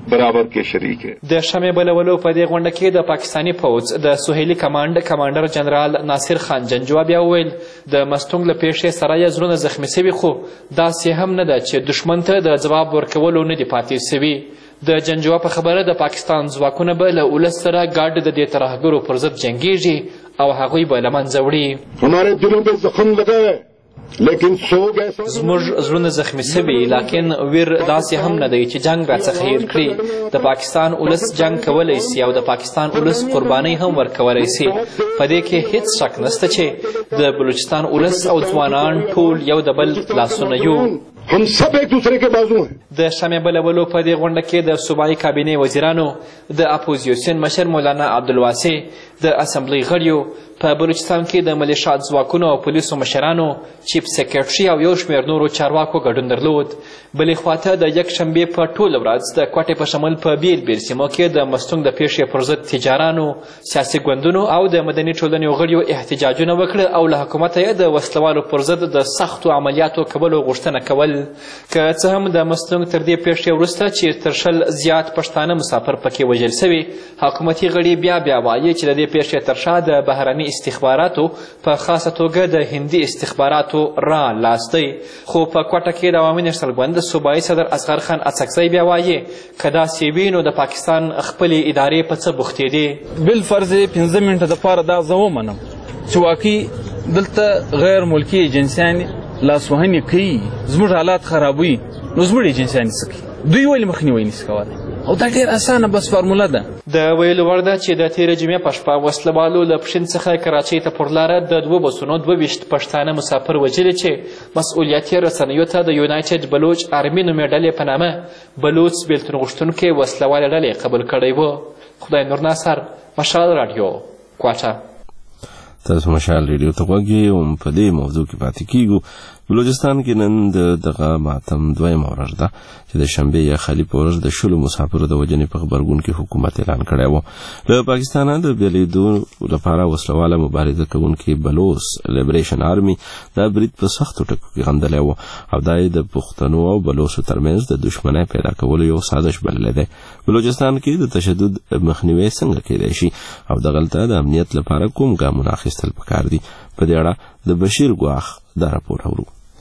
बराबर के शरीक है. د شمې بلولو په دې غونډه کې د پاکستاني پوځ د سهیلي کمانډر جنرال ناصر خان جنجوا بیا وویل د مستونګ له پیښې سره یې زړونه زخمي سوي خو داسې هم نه ده چې دښمن ته د ځواب ورکولو نه دي پاتې سوي. د جنجوا په خبره د پاکستان ځواکونه به له ولس سره ګډ د دې ترهګرو پر ضد جنګیږي او هغوی به له منځه وړي. हमारे दिलों पे जख्म लगा है लेकिन सोग ऐसा زموږ زړونه زخمي سوي لیکن ویر داسې هم نه دی چې جنگ راڅخه هیر کړي. د پاکستان ولس جنگ کولی سي او د پاکستان ولس قربانۍ هم ورکولی سي. په دې کې هیڅ شک نشته چې د بلوچستان ولس او ځوانان ټول یو د بل لاسونه یو. हम सब एक दूसरे के बाजू हैं. د شمې بلولو په دې غونډه کې د صوبایي کابینې وزیرانو، د اپوزیسیون مشر مولانا عبدالواسع، د اسمبلی غړیو، په بلوچستان کې د ملیشات ځواکونو او پولیسو مشرانو، چیف سیکرټري او یو شمېر نورو چارواکو ګډون درلود. بلې خواته د یکشنبې په ټوله ورځ د کوټې په شمول په بیل بیل سیمو کې د مستونګ د پیښې پر ضد تجارانو، سیاسي ګوندونو او د مدني ټولنې غړیو احتجاجونه وکړه او له حکومته یې د وسلوالو پر ضد د سختو عملیاتو کولو غوښتنه کول. که څه هم د مستونګ تر دې پیښې وروسته چې تر 100 زیات پښتانه مسافر پکې وژل سوي، حکومتي غړي بیا وایي چې د دې پیښې تر شا د بهرني استخباراتو په خاصه توګه د هندي استخباراتو را لاس دی. خو په کوټه کې د عوامي نېشنل ګوند صوبایي صدر اصغر خان اڅکزی بیا وایي که داسې وي نو د پاکستان خپلې ادارې په څه بوختې دي. بالفرض 15 منټه دپاره دا زه ومنم چې واقعي دلته غیر ملکي ایجنسیان لاسوهنې کوي، زموږ حالات خرابوي، نو زموږ ایجنسیان څه کوي؟ دوی ولې مخنیوی نشي کولی؟ او دا ډېر اسانه بس فارموله ده. د ویلو وړ ده چې د تېرې جمعې په شپه وسلوالو له پښین څخه کراچۍ ته پر لاره د 2 بسونو 22 پښتانه مسافر وژلي چې مسؤلیتي رسنیو ته د یونایټډ بلوچ آرمي نومې ډلې په نامه بلوچ بېلتون غوښتونکې وسلوالې ډلې قبول کړی و. خدای نور ناصر، مشال راډیو، کوټه. تاسو مشال ریډیو ته غوږ یې. هم په دې موضوع کې پاتې کیږو. بلوچستان کې نن دغه ماتم 2مه ورځ ده چې د شنبې یا خالي په ورځ د 10 مسافرو د وژنې په غبرګون کې حکومت اعلان کړی و. له پاکستانه د بېلېدو لپاره وسلواله مبارزه کوونکي بلوچ لیبریشن آرمي دا برید په سختو ټکو کې غندلی و او دا یې د پښتنو او بلوچو ترمنځ د دښمنۍ پیدا کولو یو سازش بللی دی. بلوچستان کې د تشدد مخنیوی څنګه کیدای شي او دغلته د امنیت لپاره کوم ګامونه اخیستل پکار دي؟ په دې اړه د بشیر ګواخ دا راپور اورو.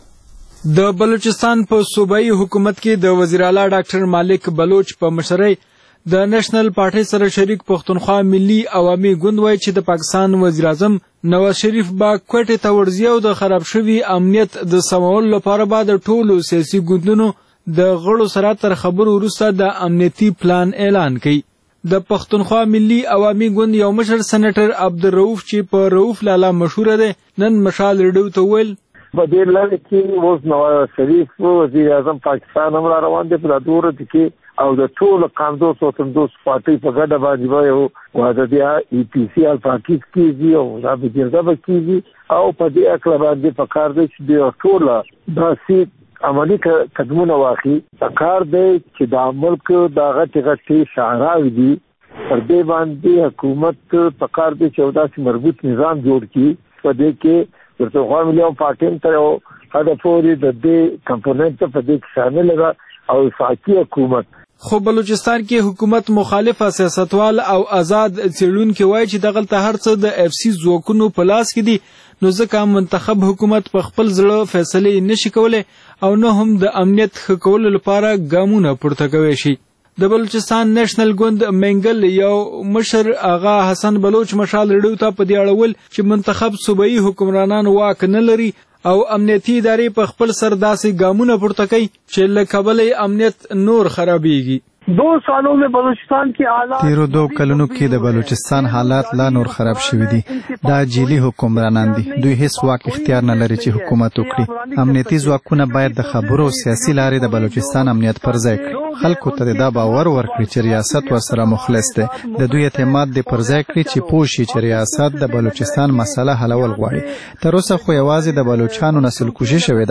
د بلوچستان په صوبایي حکومت کې د وزیر اعلی ډاکټر مالک بلوچ په مشرۍ د نېشنل پارټۍ سره شریک پښتونخوا ملي عوامي ګوند وایي چې د پاکستان وزیر اعظم نواز شریف با کوټې ته ورځي او د خراب شوي امنیت د سمولو لپاره به د ټولو سیاسي ګوندونو د غړو سره تر خبرو وروسته د امنیتي پلان اعلان کوي. د پښتونخوا ملي عوامي ګوند یو مشر سېنیټر عبدالرؤف چې په رؤف لالا مشهوره دی نن مشال ریډیو ته وویل په دې لړ کې اوس نواز شریف وزیر اعظم پاکستان هم را روان دی په دا دوره کې او د ټولو قامدوس او تندوس پارټۍ په ګډه باندې به یو واده دی ای پی سی الفاکیز کېږي او دا به جرګه به کېږي او په دې اکله باندې پکار دی چې د ټوله داسې عملی قدمونه واخلي. پکار دی چې دا ملک دا غټې شعراوې دي پر دې باندې حکومت پکار دی چې داسې مربوط نظام جوړ کړي په دې کې پښتونخوا ملي پارټۍ ته یو هدف پورې د دې کمپوننټ په دې کې شامل ده او وفاقي حکومت. خو بلوچستان کې حکومت مخالف سیاستوال او آزاد څېړونکي وایي چې دغلته هر څه د اف سی ځواکونو په لاس کې دي، نو ځکه منتخب حکومت په خپل زړه فیصلې نشي کولی او نه هم د امنیت ښه کولو لپاره ګامونه پورته کولی شي. د بلوچستان نېشنل ګوند منګل یو مشر آغا حسن بلوچ مشال ریډیو ته په دې اړه وویل چې منتخب صوبایي حکمرانان واک نه لري او امنیتي ادارې په خپل سر داسې ګامونه پورته کوي چې له کبله امنیت نور خرابېږي. 2 سالوں میں بلوچستان کی حالات تیرو 2 کلونو کې د بلوچستان حالات لا نور خراب شوي دي. دا جیلی حکمرانان دي، دوی هیڅ واک اختیار نه لري چې حکومت وکړي. امنیتي ځواکونه باید د خبرو سیاسي لارې د بلوچستان امنیت پر ځای کړي. خلکو ته دا باور ورکړي چې ریاست ورسره مخلص دی. د دوی اعتماد دې پر ځای کړي چې پوه شي چې ریاست د بلوچستان مسله حلول غواړي. تر اوسه خو یوازې د بلوچانو نسل کشي شوې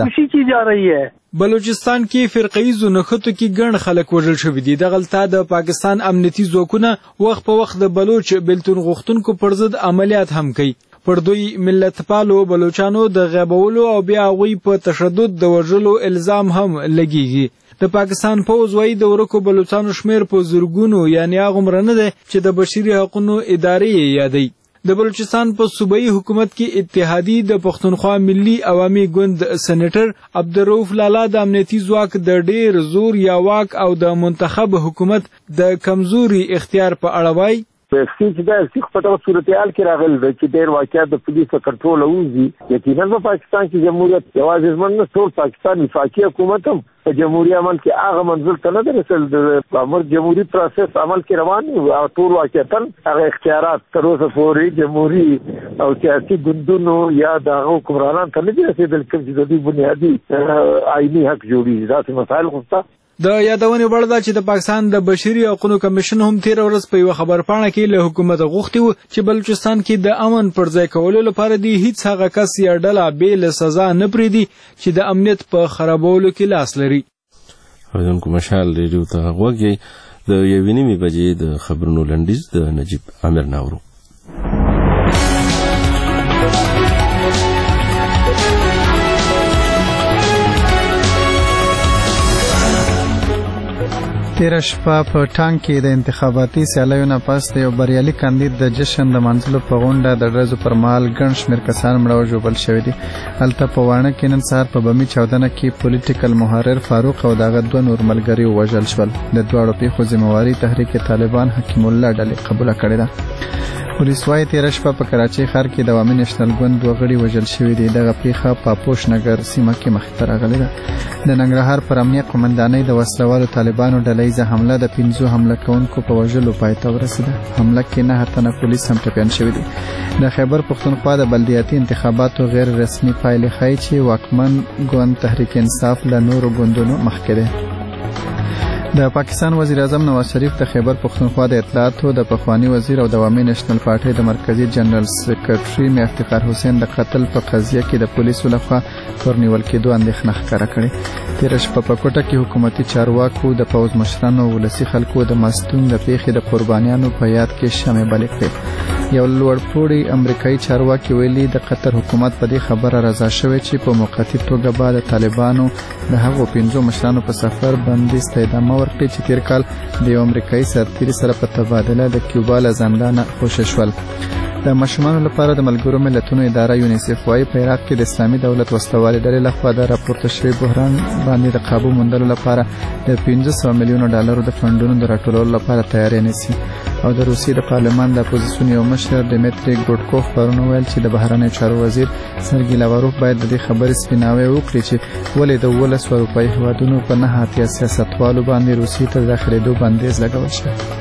ده. بلوچستان کې فرقیزو نښتو کې ګڼ خلک وژل شوي دي. دغلته د پاکستان امنیتي ځواکونه وخت په وخت د بلوچ بېلتون غوښتونکو پر ضد عملیات هم کوي. پر دوی ملت پالو بلوچانو د غیبولو او بیا هغوی په تشدد د وژلو الزام هم لګیږي. د پاکستان پوز وایي د ورکو بلوچستانو شمیر په زرګونو یعنی هغومره نه دی چې د بشري حقوقو ادارې یې یادوي. د بلوچستان په صوبایي حکومت کې اتحادی د پښتونخوا ملي عوامي ګوند سېنیټر عبدالرؤف لالا د امنیتي ځواک د ډیر زور یا واک او د منتخب حکومت د کمزوري اختیار په اړه وایي. چې دا سیخ په دغه صورتحال کې راغلی دی چې ډېر واقعات د پولیس په کنټرول ووځي. یقینا په پاکستان کې جمهوریت یوازې زموږ نه ټول پاکستان وفاقي حکومت هم په جمهوري عمل کې هغه منزل ته نه دی رسېدلی. د امر جمهوري پروسس عمل کې روان دی او ټول واقعتا هغه اختیارات تر اوسه پورې جمهوري او سیاسي ګوندونو یا د هغو حکمرانانو ته نه دي رسېدلي کوم چې د دوی بنیادي آئیني حق جوړېږي. داسې مسایل خو شته. د یادونې وړ ده چې د پاکستان د بشري حقوقو کمیشن هم تیر ورځ په یو خبرپاڼه کې له حکومت غوښتي و چې بلوچستان کې د امن پر ځای کولو لپاره دی هیڅ هغه کس یا ډله بې له سزا نه پرېږدي چې د امنیت په خرابولو کې لاس لري. اوریدونکو مشال ریډیو ته غوږ یې د 1:30 بجې د خبرونو لنډیز د نجیب عامر ناورو. تیره شپه په ټانک کې د انتخاباتي سیالیو نه پس د یو بریالي کاندید د جشن د منځلو په غونډه د ډزو پر مهال ګڼ شمېر کسان مړه او ژوبل شوي دي. هلته په واڼه کې نن سهار په بمي چاودنه کې پولیټیکل محرر فاروق او د هغه 2 نور ملګري ووژل شول. د دواړو پیښو ذمہواري تحریک طالبان حکیم الله ډلې قبوله کړې ده. پولیس وايي تیره شپه په کراچۍ ښار کې د عوامي نېشنل ګوند 2 غړي وژل شوي دي. دغه پیښه په پاپوش نګر سیمه کې مخې ته راغلې ده. د ننګرهار پر امنیه قومندانۍ د وسلوالو طالبانو ډلهییزه حمله د 5 حمله کوونکو په وژلو پای ته ورسېده. حمله کې 9 تنه پولیس هم ټپیان شوي دي. د خیبر پښتونخوا د بلدیاتي انتخاباتو غیر رسمي پایلې ښایي چې واکمن ګوند تحریک انصاف له نورو ګوندونو مخکې دی. د پاکستان وزیر اعظم نواز شریف د خیبر پښتونخوا د اطلاعاتو د پخوانی وزیر او د عوامي نېشنل پارټۍ د مرکزی جنرال سکرټري میر افتخار حسین د قتل په قضیه کې د پولیسو لخوا پر نیول کېدو اندېښنه ښکاره کړې. تېره شپه په کوټه کې حکومتي چارواکو د پوځ مشرانو او ولسي خلکو د ماستون د پیښې د قربانیانو په یاد کې شمع بلې کړې. یو لوړپوړی امریکایي چارواکي ویلي د قطر حکومت په دې خبره رضا شوی چې په موقتي توګه به د طالبانو د هغو 5 مشرانو په سفر بندیز ته ادامه ورکړي چې تیر کال د یو امریکایي سرتیري سره په تبادله د کیوبا له زندانه خوشي شول. د ماشومانو لپاره د ملګرو ملتونو اداره یونیسف وايي په عراق کې د اسلامي دولت وسلوالې ډلې لخوا د راپورته شوي بحران باندې د قابو موندلو لپاره د 500 میلیونو ډالرو د فنډونو د راټولولو لپاره تیاری نیسي. او د روسیې د پارلمان د اپوزیسیون یو مشر ډیمیټری ګوډکوف پرون ویل چې د بهرنیو چارو وزیر سرګي لاواروف باید د دې خبرې سپیناوی وکړي چې ولې د 12 اروپایي هیوادونو په 9 اتیا سیاستوالو باندې روسیې ته د داخلېدو بندیز لګول شوی.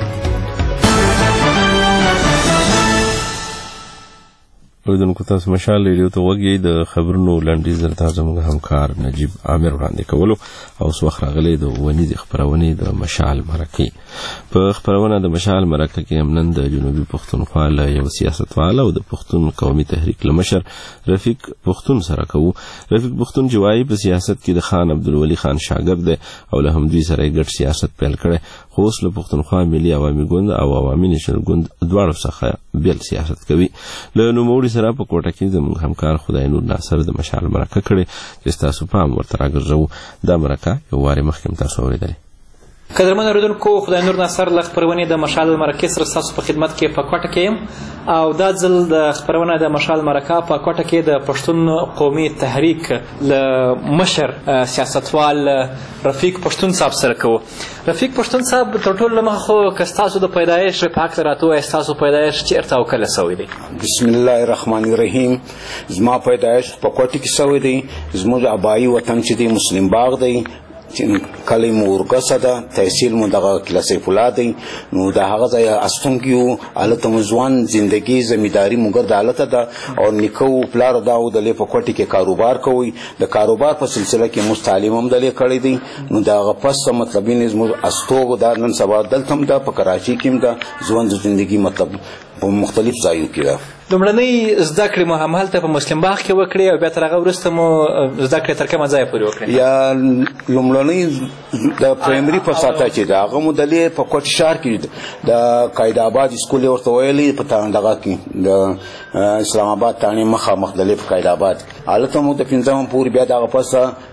اوریدونکو تاسو مشال ریډیو ته غوږ یې د خبرونو لنډیز درته زموږ همکار نجیب عامر وړاندې کولو او اوس وخت راغلی د ونیزې خپرونې د مشال مرکې. په خپرونه د مشال مرکه کې هم نن د جنوبي پښتونخوا له یو سیاستوال او د پښتون قومي تحریک له مشر رفیق پښتون سره کوو. رفیق پښتون چې وایي په سیاست کې د خان عبدالولي خان شاګرد دی او له همدوی سره یې ګډ سیاست پیل کړی، خو اوس له پښتونخوا ملي عوامي ګوند او عوامي نېشنل ګوند دواړو څخه بیل سیاست کوي. له نوموړي سره په کوټه کې زموږ همکار خدای نور ناصر د مشال مرکه کړې چې ستاسو پام ورته راګرځوو. دا مرکه یو وارې مخکې هم تاسو اورېدلې. قدرمن اوریدونکو، خدای نور ناصر له خپرونې د مشال مرکې سره ستاسو په خدمت کې په کوټه کې یم او دا ځل د خپرونه د مشال مرکه په کوټه کې د پښتون قومي تحریک له مشر سیاستوال رفیق پښتون صاحب سره کوو. رفیق پښتون صاحب تر ټولو له مخه خو که ستاسو د پیدایش په هکله راته ووایئ، ستاسو پیدایش چېرته او کله سوی دی؟ بسم الله الرحمن الرحیم. زما پیدایش په کوټه کې سوی دی. زموږ ابایي وطن چې دی مسلم باغ دی، کلی مو ورګسه ده، تحصیل مو دغه کله سیف الله دی. نو د هغه ځای استونکي وو، هلته مو ځوان زندګي زمینداري مو ګرد هلته ده او نیکه و پلار دا و دلې په کوټې کې کاروبار کوئ. د کاروبار په سلسله کې موږ تعلیم هم دلې کړی دی. نو د هغه پس مطلب یې زموږ استوګ دا نن سبا دلته هم ده، په کراچۍ کې هم ده. ژوند زندګي مطلب په مختلف ځایو کې ده. لومړنۍ زده کړې مو همهلته په مسلم باغ کې وکړې او بیا تر هغه وروسته مو زده کړې تر کومه ځایه پورې وکړې؟ یا لومړنۍ د پرایمري په ساته چې ده هغه مو دلې په کوټ ښار کې د قاید آباد سکول یې ورته ویلي، په دغه کې د اسلام آباد تاڼې مخامخ دلې په قاید آباد هلته مو د 5 پورې، بیا د هغه پسه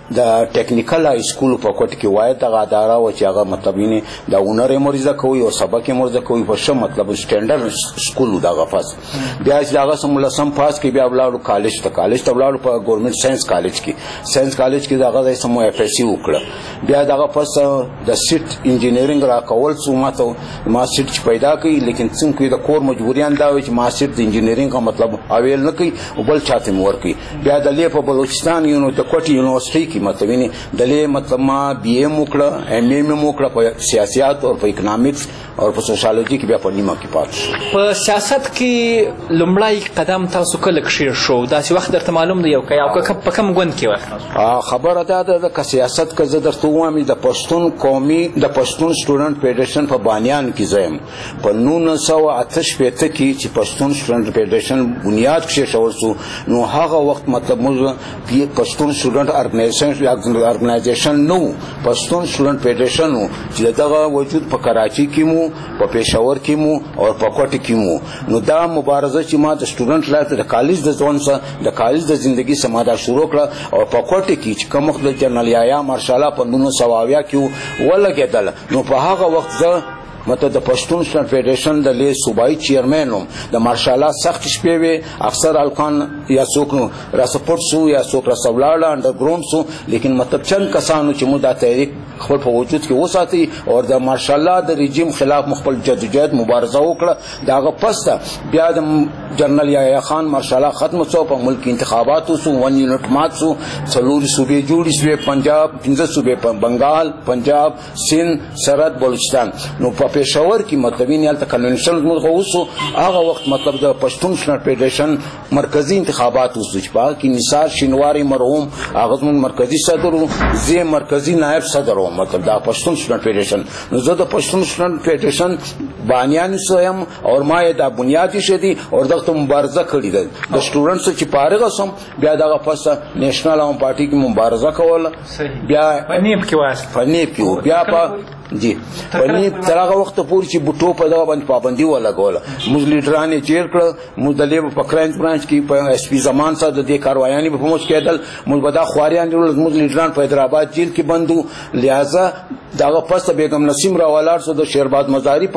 د ټیکنیکل های سکول په کوټ کې وای دغه اداره و چې هغه مطلب یې د اونر مریضه کوي او سبق مریضه کوي په شم مطلب سټانډرډ سکول دغه پاس بیا چې هغه سم لسم پاس کې بیا ولاړو کالج ته ولاړو په ګورنمنت ساينس کالج کې دغه سم اف اس سی وکړه بیا دغه پاس د سیټ انجینرینګ را کول څو ما سیټ پیدا کړي لیکن څنګه د کور مجبوریان دا وي چې ما سیټ د انجینرینګ کا مطلب اویل نه کوي او بل چاته مور کوي بیا د لیپ په بلوچستان د کوټي یونیورسيټي کې مطلب نه دلې مطلب ما بي ایم وکړه ایم ایم وکړه په سیاست او په اکونومکس او په سوشالوجي کې بیا په نیمه کې پات په سیاست کې لومړی قدم تاسو کله کښیر شو دا چې وخت درته معلوم دی یو په کم ګوند کې وای خبره ده د سیاست کې زه درته وایم د پښتون قومي د پښتون سټوډنټ فدریشن په بانیان کې زم په 1988 کې چې پښتون سټوډنټ فدریشن بنیاد کې شو نو هغه وخت مطلب موږ پښتون سټوډنټ ارګنایزیشن نو پښتون سټوډنټ فدریشن نو چې دغه وجود په کراچي کې مو په پېښور کې مو او په کوټ کې مو نو دا مبارزه چې ما د سټوډنټ لپاره د کالج د ځون سره د کالج د ژوندۍ سماده شروع کړه او په کوټ کې چې کوم وخت جنرال یا مارشال په 1900 کې ولګېدل نو په هغه وخت زه مته د پښتون سټوډنټ فدریشن د لی صوبایي چیرمن د مارشالا سخت شپې وي اکثر الکان یا څوک را سپورټ سو یا څوک را سولاړه انډرګراوند سو لیکن مطلب چند کسانو چې مو دا تحریک خپل په وجود کې وساتي او د مارشالا د رژیم خلاف مخبل جدوجہد مبارزه وکړه داغه پسته بیا د جنرال یحیی خان مارشالا ختم شو په ملک انتخابات سو ون یونټ مات سو څلور صوبې جوړې شوې پنجاب 15 صوبې په بنگال پنجاب سند سرحد بلوچستان نو په پېښور کې مطلب یې الته کنونشن موږ وسو هغه وخت مطلب د پښتون سټوډنټ فدریشن مرکزی انتخابات وسو چې په کې نثار شینواری مرحوم هغه مرکزی صدر زی مرکزی نائب صدر مطلب دا پښتون سټوډنټ فدریشن نو زه د پښتون سټوډنټ فدریشن بانیان سویم او ما دا بنیادی شدي او دغه مبارزه کړې ده د سټوډنټس چې فارغ سم بیا دغه پس نېشنل اوم پارټي کې مبارزه کوله بیا پنیب کې واسه پنیب کې بیا په جی پنیب ترغه وخت پورې چې بوټو په دغه باندې پابندي ولګوله موږ لیډران یې چیر کړ موږ د لیب په کرایم برانچ کې په اس پی زمان سره د دې کاروایانې په موږ کېدل موږ به دا خواريان موږ لیډران په حیدرآباد جیل کې بندو لہذا دغه پس بیگم نسیم راوالار سره د شیرباد مزاری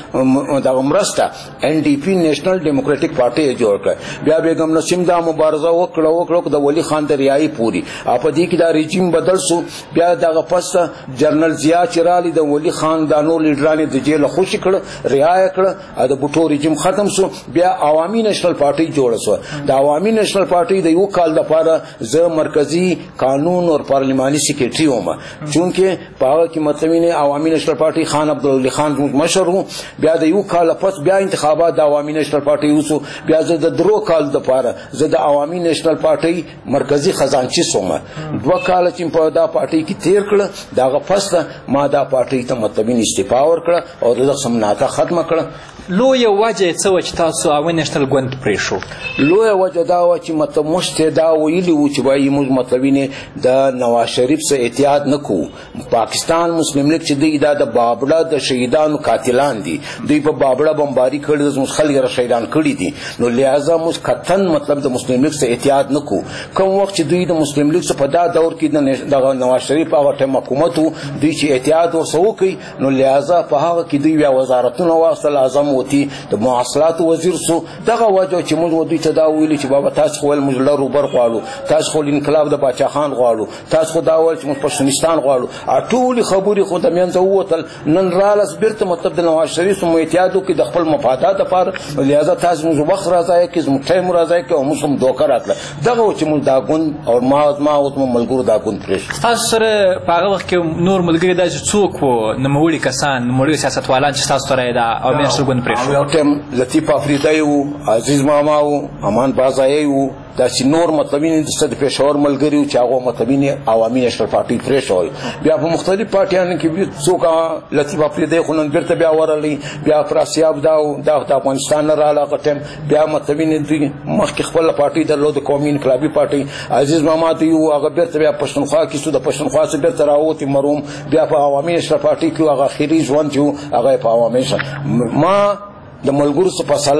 په دغه مرسته ان ډي پی نېشنل ډیموکراټک پارټي جوړ کړ بیا بیگم نسیم دا مبارزه وکړه د ولی خان د ریایي پوری په دې کې دا رژیم بدل سو بیا دغه پس جنرال ضیا چرالی د ولی خان دانو لیډران د جیل خوشی کړ رعایت کړ د بوټو رژیم ختم سو بیا عوامي نېشنل پارټي جوړ سو د عوامي نېشنل پارټي د یو کال لپاره ز مرکزی قانون او پارلماني سیکریټری وم چونکه په هغه کې مطلب نه عوامي نېشنل پارټي خان عبدالولي خان مشر وو بیا د یو کال پس بیا انتخابات د عوامي نېشنل پارټي وسو بیا زه د درو کال لپاره زه د عوامي نېشنل پارټي مرکزی خزانچی سوم دوه کال چې په دا پارټي کې تیر کړ داغه فصله ما دا پارټي ته مطلب استعفا ورکړه او د سمناته ختمه کړه لوی وجه څه و چې تاسو او نېشنل ګوند پرې شو لوی وجه دا و چې مطلب مشته دا ویلی و چې وایي موږ مطلب نه د نواز شریف سره احتیاط نکو پاکستان مسلم لیگ چې دی دا د بابړه د شهیدانو قاتلان دي دوی په بابړه بمباری کړي د خلک را شهیدان کړي دي نو لہذا موږ کتن مطلب د مسلم لیگ سره احتیاط نکو کوم وخت چې دوی د مسلم لیگ په دا دور کې د نواز شریف هغه ټیم حکومت دوی چې احتیاط ورسو کوي نو لہذا په هغه کې دوی وزارتونه واصل اعظم وتی د مواصلات وزیر سو دغه وجه چې موږ دوی ته دا ویلي چې بابا تاسو خو موږ لرو بر غواړو تاسو خو انقلاب د باچا خان غواړو تاسو خو دا ول چې موږ پښتونستان غواړو ټول خبري خو د منځ ووتل نن رالاس بیرته مطلب د نواز شریف مو احتیاطو کې د خپل مفادات لپاره لہذا تاسو موږ وخت راځي کې موږ ټیم راځي کې او موږ دوکه راتله دغه چې موږ دا ګون او ما او ملګرو دا ګون پرېښ تاسو سره په هغه وخت کې نور ملګري دا چې څوک وو نوموړي کسان نوموړي سیاستوالان چې تاسو سره دا او نېشنل ګوند پرېښ یو ټیم لطیف افریدی وو عزیز ماما وو امان بازایی وو دا چې نور مطلبین د پېښور ملګری چې هغه مطلبین عوامي نېشنل پارټي پرېښول بیا په مختلف پارټیانو کې څوک لطیف افریدی خو نن بیرته بیا ورغلی بیا افراسیاب دا د افغانستان نه راغله ټیم بیا مطلبین دوی مخکې خپل پارټي درلود قومي انقلابي پارټي عزیز ماما دوی هغه بیرته بیا پښتونخوا کې سو د پښتونخوا څخه بیرته راووت مروم بیا په عوامي نېشنل پارټي کې هغه اخیری ژوند جو هغه په عوامي ما د ملګرو څخه په صلاح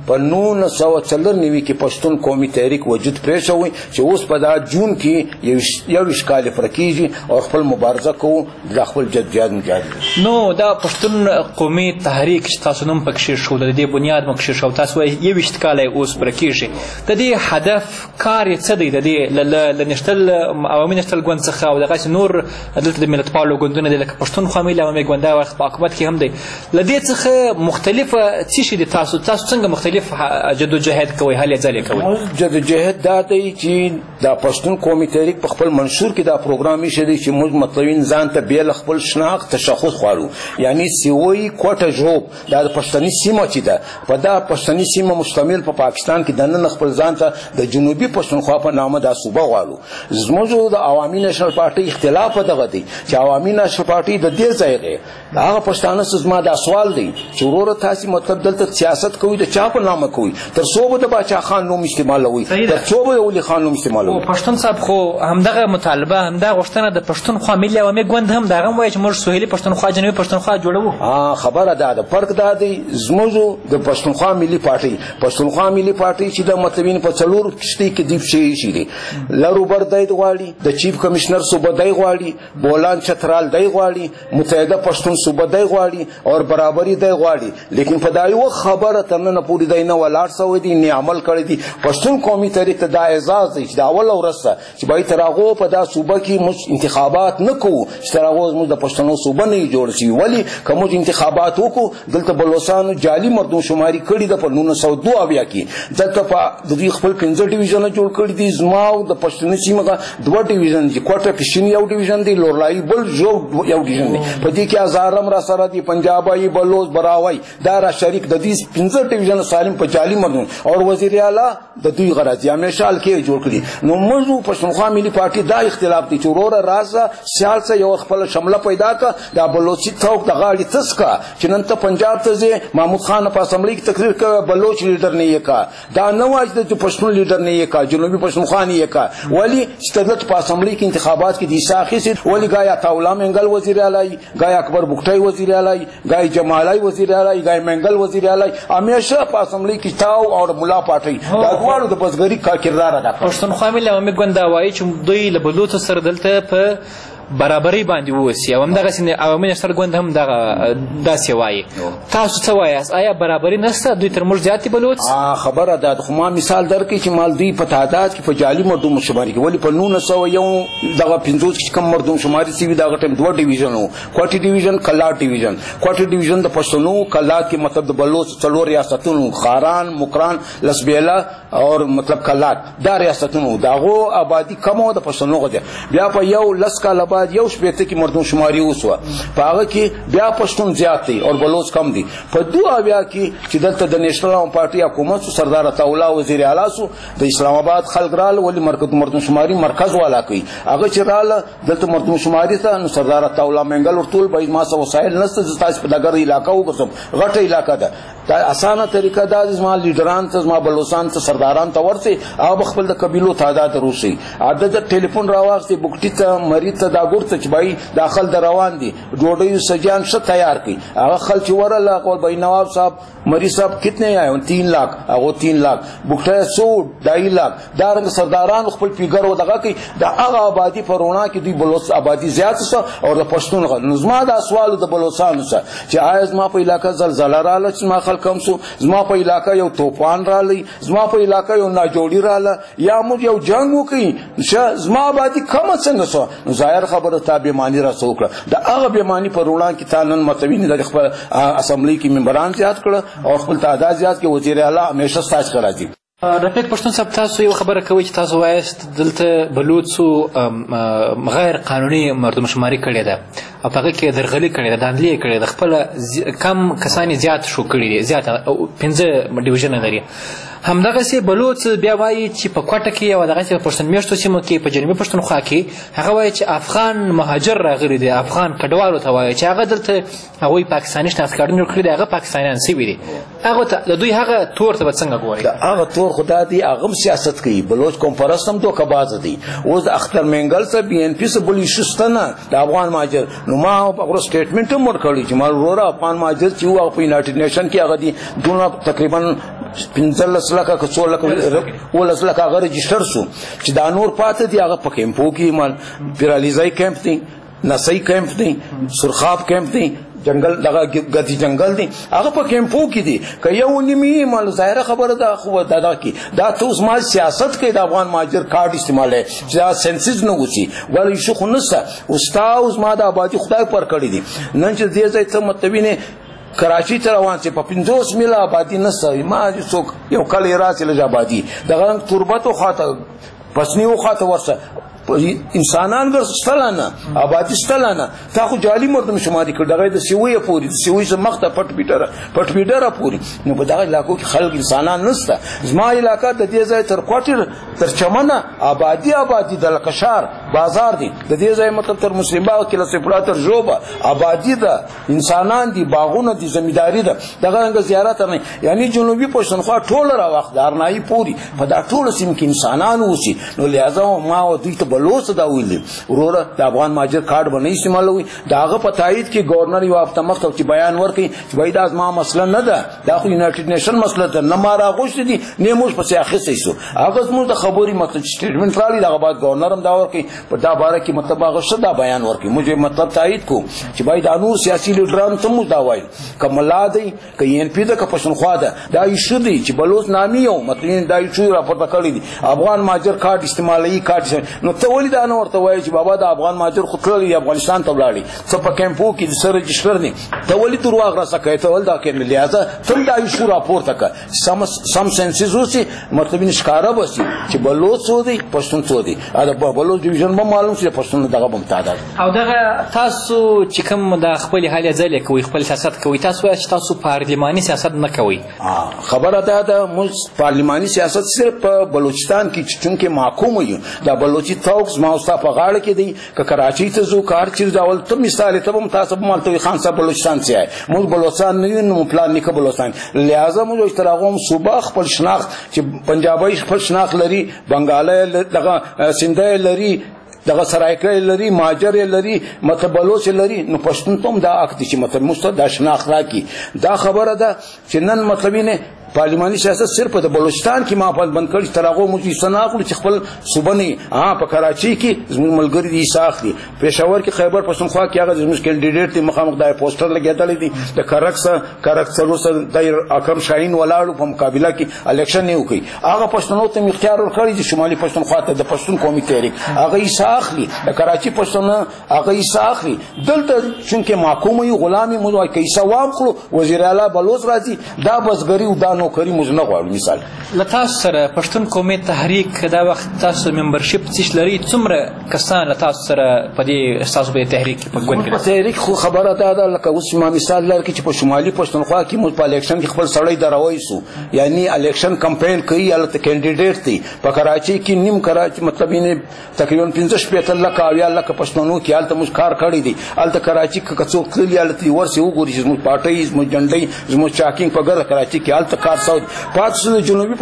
په 1994 کې پښتون قومي تحریک وجود پرېښوی چې اوس په دا جون کې یو کال فرقیږي او خپل مبارزه کوو د خپل جديات مجاهد. نو دا پښتون قومي تحریک چې تاسو نوم پکې شو د دې بنیاد مو کې شو تاسو یو کال اوس فرقیږي د دې هدف کار څه دی د دې لنشتل عوامي نشتل ګوند څخه او دغه نور دلته د ملتپالو ګوندونه د لکه پښتونخوا ملي عوامي ګوندا وخت په حکومت کې هم دی لدې څخه مختلفه څه شي دي تاسو څنګه مختلف جدوجهد کوي هلې ځلې کوي جدوجهد دا دی چې دا پښتون قومي تحریک په خپل منشور کې دا پروګرام یې شری چې موږ مطلبین ځان ته بیل خپل شناخت تشخص غواړو یعنی سیوی کوټه جوب دا پښتني سیمه چې ده په دا پښتني سیمه مشتمل په پاکستان کې د نن خپل ځان ته د جنوبي پښتونخوا په نامه دا صوبه غواړو زموږ د عوامي نېشنل پارټي اختلاف دغه دی چې عوامي نېشنل پارټي د دې ځای دی هغه پښتانه زما دا سوال دی چې ورور تاسو مطلب دلته سیاست کوي د چا په نامه کوي تر څو به د باچا خان نوم استعمالوي تر څو به ولي خان نوم استعمالوي پښتون صاحب خو همدغه مطالبه همدغه غوښتنه د پښتونخوا ملي عوامي ګوند هم دغه وایي چې موږ سهیلي پښتونخوا جنوبي پښتونخوا جوړو خبره ده فرق دا دی زموږ د پښتونخوا ملي پارټي چې د مطلبین په څلور کشتي کې دی شي دي لروبر دای غواړي د چیف کمشنر صوبه دای غواړي بولان چترال دای غواړي متحده پښتون صوبه دای غواړي او برابرۍ دای غواړي لیکن په دایو خبره ترنه پوری دای نه ولاړ سوی دي نه عمل کړی دي پښتون قومي تحریک ته دا اعزاز دی چې دا اول ورسره چې بای تراغو په دا صوبه کې انتخابات نه کوو چې تراغو موږ د پښتنو صوبه نه جوړ شي ولی کوم انتخابات وکړو دلته بلوچستان جعلي مردم شماري کړي د 1902 کې دلته په د خپل 15 ډیویژن جوړ کړی دي زما او د پښتون سیمه 2 ډیویژن دي کوټه پښین یو ډیویژن دی لورلای بل یو ډیویژن دی په دې کې هزارم را سره دي پنجابي بلوچ براوي دا را شریک د دې 15 ډیویژن سالم په جعلي مردم او وزیر اعلی د دوی غرض همیشه کې جوړ کړی نو موږ پښتونخوا ملي پارټي دا اختلاف دي چې ورور رازه سیال څه یو خپل شمله پیدا کا دا بلوچي څوک د غاړي تسکا چې نن ته پنجاب ته ځي محمود خان په اسمبلی کې تقریر کوي بلوچ لیډر نه یې کا دا نه واجد چې پښتون لیډر نه یې کا جنوبي پښتونخوا نه یې کا ولی استدلت په اسمبلی کې انتخابات کې د شاخي سي ولی گایا تاولا منګل وزیر اعلی گایا اکبر بوکټای وزیر اعلی گایا جمالای وزیر اعلی گایا منګل وزیر اعلی همیشه په اسمبلی کې تاو او ملا پاټي دا ډول د بزګری کا کردار ادا کوي پښتونخوا ملي عوامي ګوند وایي چې دوی له بلوچ سره دلته په برابرۍ باندې ووسی او همدغه سینه عوامي نشتل ګوند هم دغه داسې وایي تاسو څه وایاست آیا برابرۍ نشته دوی تر موږ زیاتې بلوچ خبره ده خو ما مثال درکړي چې مال دوی په تعداد کې په جعلي مردم شماري کې ولی په 1901 دغه 50 کې کم مردم شماري سی دغه ټیم 2 ډیویژن وو کوټي ډیویژن کلاټ ډیویژن کوټي ډیویژن د پښتنو کلاټ کې مطلب د بلوچ څلور ریاستونو خاران مکران لسبیلا او مطلب کلاټ دا ریاستونو دغه آبادی کم او د پښتنو غوډه بیا په یو لس کال یو شپته کې مردم شماري وسوه په هغه کې بیا پښتون زیات دي او بلوچ کم دي په دوه بیا کې چې دلته د نېشنل پارټي حکومت سردار عطاءالله وزیر اعلی سو د اسلام آباد خلک رال ولې مردم شماري مرکز والا کوي هغه چې رال دلته مردم شماري ته سردار عطاءالله منګل ورتول به ما سو وسایل نسته تاسو په دغه علاقې وګورم غټه علاقې ده دا اسانه طریقه ده زما لیډران ته زما بلوچستان ته سرداران ته ورسي او خپل د قبيلو تعداد روسي عدد ټلیفون راوځي بوکټی ته مریض ته دا ګورته چې بای داخل در روان دي ډوډۍ سجان څه تیار کی هغه خلک ورله قول بای نواب صاحب مریض صاحب کتنے آئے 3 लाख هغه 3 लाख بوکټه 2.5 लाख دا رنګ سرداران خپل پیګر و دغه کی دا هغه آبادی پرونا کې دوی بلوچ آبادی زیات سه او د پښتون غو نظم دا سوال د بلوچستان سره چې آیز ما په علاقې زلزلہ رااله چې ما خلک کم سو زما په علاقې یو طوفان رااله زما په علاقې یو ناجوړی رااله یا موږ یو جنگ وکړي چې زما آبادی کم څنګه سو نو ظاهر خبره تابع معنی را څوکړه دا هغه به معنی پرونا کې تانن متوین د خپل اسمبلی کې ممبران زیات کړه او خپل تعداد زیات کې وزیر اعلی همیشه ساج کړی دي رفیق پښتون صاحب تاسو یو خبره کوي چې تاسو وایست دلته بلوچو غیر قانوني مردم شماري کړی ده او هغه کې درغلي کړی ده داندلي کړی ده خپل کم کسانی زیات شو کړی دي زیات 15 ډیویژن لري همدغسې بلوڅ بیا وایي چې په کوټه کې او دغسې پښتون میشتو سیمو کې په جنوبي پښتونخوا کې هغه وایي چې افغان مهاجر راغلي دي، افغان کډوالو ته وایي چې هغه دلته هغوی پاکستاني شناخت کارتونه کړي دي، هغه پاکستانیان سوي دي. هغه ته د دوی هغه تور ته به څنګه ګورئ؟ هغه تور خدا دی، هغه هم سیاست کوي. بلوچ قوم پرست هم دوکه‌باز دي. اوس د اختر منګل څخه بي ان پي څخه بل ایشو نه د افغان مهاجر. نو ما هغه سټیټمنټ هم ورکړی چې مال وروره افغان مهاجر چې هغه په یونایټډ نیشن کې هغه دي دونه تقریبا 15 لکه که 16 لکه 12 لکه هغه رجسټر شو چې دا نور پاتې دي هغه په کیمپو کې مال پیرالیزای کیمپ دي، نسای کیمپ دي، سرخاب کیمپ دي، جنگل دغه غتی جنگل دي، هغه په کیمپو کې دي. که یو نیمه مال ظاهره خبره ده خو دا کې دا ته اوس مال سیاست کې د افغان مهاجر کارت استعمالوي چې دا سنسز نه وسی ولې شو خو نسه استاد ما د آبادی خدای پر کړی دي. نن چې دې ځای ته متوینه کراچی ته روان چې په 50 میله آبادی نسه ما څوک یو کله راځي لږ آبادی دغه تربت او خاطر پسنی او خاطر ورسه انسانان ورستلانه آبادی ستلانه تا خو جعلی مردم شماري کړ دغه د سیوی پوری د سیوی څخه مخته پټ بیډره پوری. نو په دغه علاقو کې خلک انسانان نشته. زما علاقہ د دې ځای تر کوټر تر چمنه آبادی د لکشار بازار دي، د دې ځای مطلب تر مسلم باغ کې لسپلا تر جوبه آبادی ده، انسانان دي، باغونه دي، زمینداری ده. دغه رنګ زیارت نه یعنی جنوبي پښتونخوا ټول را وخت دارنای پوری په دا ټول سیم کې انسانان وسی. نو لہذا ما او دوی ته بلوڅ دا ویلي وروره د افغان مهاجر کارت باندې استعمالوي. داغه په تایید کې گورنر یو هفته مخکې چې بیان ورکړي چې وای دا زما مسله نه ده، دا خو یونایټډ نیشن مسله ده، نه ما راغوښتي دي نه موږ په سیاست سو هغه زموږ د خبري مطلب سټیټمنټ رالی دغه بعد گورنر هم دا ورکړي په دا باره کې مطلب هغه شدا بیان ورکړي. موږ مطلب تایید کو چې وای دا نور سیاسي لیډران ته مو دا وایي کملا دی ک ان پی د پښتونخوا ده دا ایشو دی چې بلوڅ نامي یو مطلب دا ایشو راپورته کړی دي افغان مهاجر کارت استعمالي کارت. نو ته ولې دا نه ورته وایي چې بابا د افغان مهاجر خو تللی افغانستان ته ولاړی څه په کیمپو کې د سره رجسټر دي، ته ولې دروغ را سکه ته ول دا کې لہذا تم دا ایشو راپورته کا سم سنسز وسی مطلب نشکاره بسی چې بلوڅ څو دي پښتون څو دي دا بلوڅ ډیویژن به معلوم شي پښتون دغه بم تعداد. او دغه تاسو چې کوم د خپل حال ځای کوي خپل سیاست کوي تاسو چې تاسو پارلماني سیاست نه کوي. خبره ده موږ پارلماني سیاست صرف په بلوچستان کې چونکه محکوم یو دا بلوچي توکس ما اوسه په غاړه کې دی ک کراچي ته زو کار چیز ډول ته مثال ته هم تاسو مالته خان صاحب بلوچستان سي موږ بلوچستان نه نو پلان نه بلوچستان لہذا موږ اشتراغوم صوبه خپل شناخت چې پنجابي خپل شناخت لري، بنگالي دغه سندای لري، دغه سرایکل لري، ماجر لري، مطلب بلوچ لري. نو پښتون ته دا اکت چې مطلب مستد د شناخت راکی دا خبره ده چې نن مطلب نه پارلماني سیاست صرف د بلوچستان کې ما بند کړی ترغه موږ سناقل چې خپل صوبه نه په کراچي کې زموږ ملګری دي ساخلي، پېښور کې خیبر پښتونخوا کې هغه زموږ کینډیډیټ دی مخامخ د پوسټر لګیدل دي د کرکسر سره د اکرم شاهین ولاړو په مقابله کې الیکشن نه وکړي. هغه پښتنو ته اختیار ورکړي چې شمالي پښتونخوا ته د پښتون قومي تحریک هغه ساخلي، د کراچي پښتون هغه ساخلي دلته چونکه محکوم یو غلامي موږ کې سوام کړو وزیر اعلی بلوچ راځي دا بسګری او دا نوکری موږ نه غواړو. مثال لته سره پښتون قومي تحریک دا وخت تاسو ممبرشپ څه لري څومره کسان لته سره په دې اساس به تحریک په ګوند کې تحریک خو خبره ده لکه اوس ما مثال لري چې په شمالي پښتونخوا کې موږ په الیکشن کې خپل سړی دروي سو یعنی الیکشن کمپاین کوي الته کینډیډیټ دی په کراچي کې نیم کراچي مطلب یې تقریبا 15 لک او یا لک پښتنو کې الته موږ کار کړی دی الته کراچي کې کڅو کلی الته ورسي وګوري چې موږ پارټي موږ جنډي موږ چاکینګ په ګر کراچي کې الته کار سعود پاتې جنوبي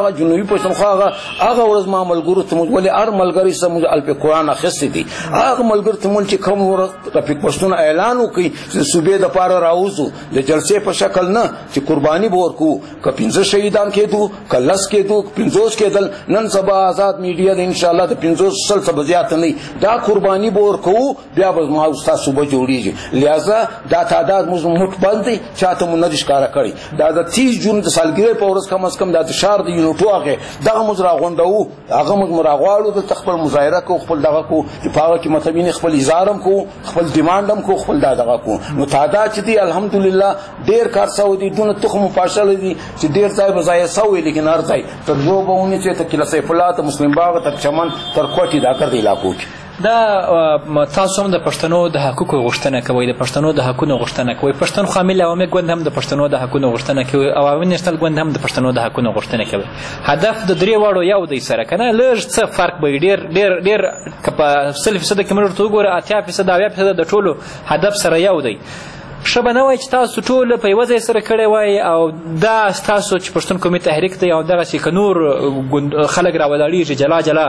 پښتونخوا هغه ورځ ما ملګرو ته ولې ار ملګری سم الف قرآن اخستې دي هغه ملګر ته مول چې کوم ورځ رفیق پښتون اعلان وکړي چې صوبې د پاره راوځو د جلسې په شکل نه چې قرباني ورکو ک 15 شهیدان کېدو ک لس کېدو 50 کېدل نن سبا آزاد میډیا د ان شاء الله د 50 سل څخه زیات نه دا قرباني ورکو بیا به ما استاد صوبه جوړیږي. لہذا دا تعداد موږ مټ باندې چاته مونږ نه ښکارا کړی دا د 30 جون د سالګرې په ورځ کم از کم د شهر د یونټو هغه دغه مزرا غونډو هغه مزرا غواړو د خپل مظاهره کو خپل دغه کو چې پاغه کې متبین خپل اظهارم کو خپل ډیماندم کو خپل دغه کو نو تعداد چې دی الحمدلله ډیر کار سو دي دونه تخم پاشل دي چې ډیر ځای بځای سو لیکن هر ځای تر دوبونه چې ته کله سیف الله ته مسلم باغ تر چمن تر کوټي دا کړ دی علاقو کې دا تاسو هم د پښتنو د حقوقو غوښتنه کوئ، د پښتنو د حقونو غوښتنه کوئ، پښتونخوا ملي عوامي ګوند هم د پښتنو د حقونو غوښتنه کوي، عوامي نېشنل ګوند هم د پښتنو د حقونو غوښتنه کوي. هدف د درې واړو یو دی سره که نه، لږ څه فرق به وي، ډېر که په 100% کې موږ ورته وګوره 80% 90% د ټولو هدف سره یو دی. ښه به نه وای چې تاسو ټول په یوه ځای سره کړی وای او دا ستاسو چې پښتون قومي تحریک دی او دغسې که نور خلک راولاړېږي جلا جلا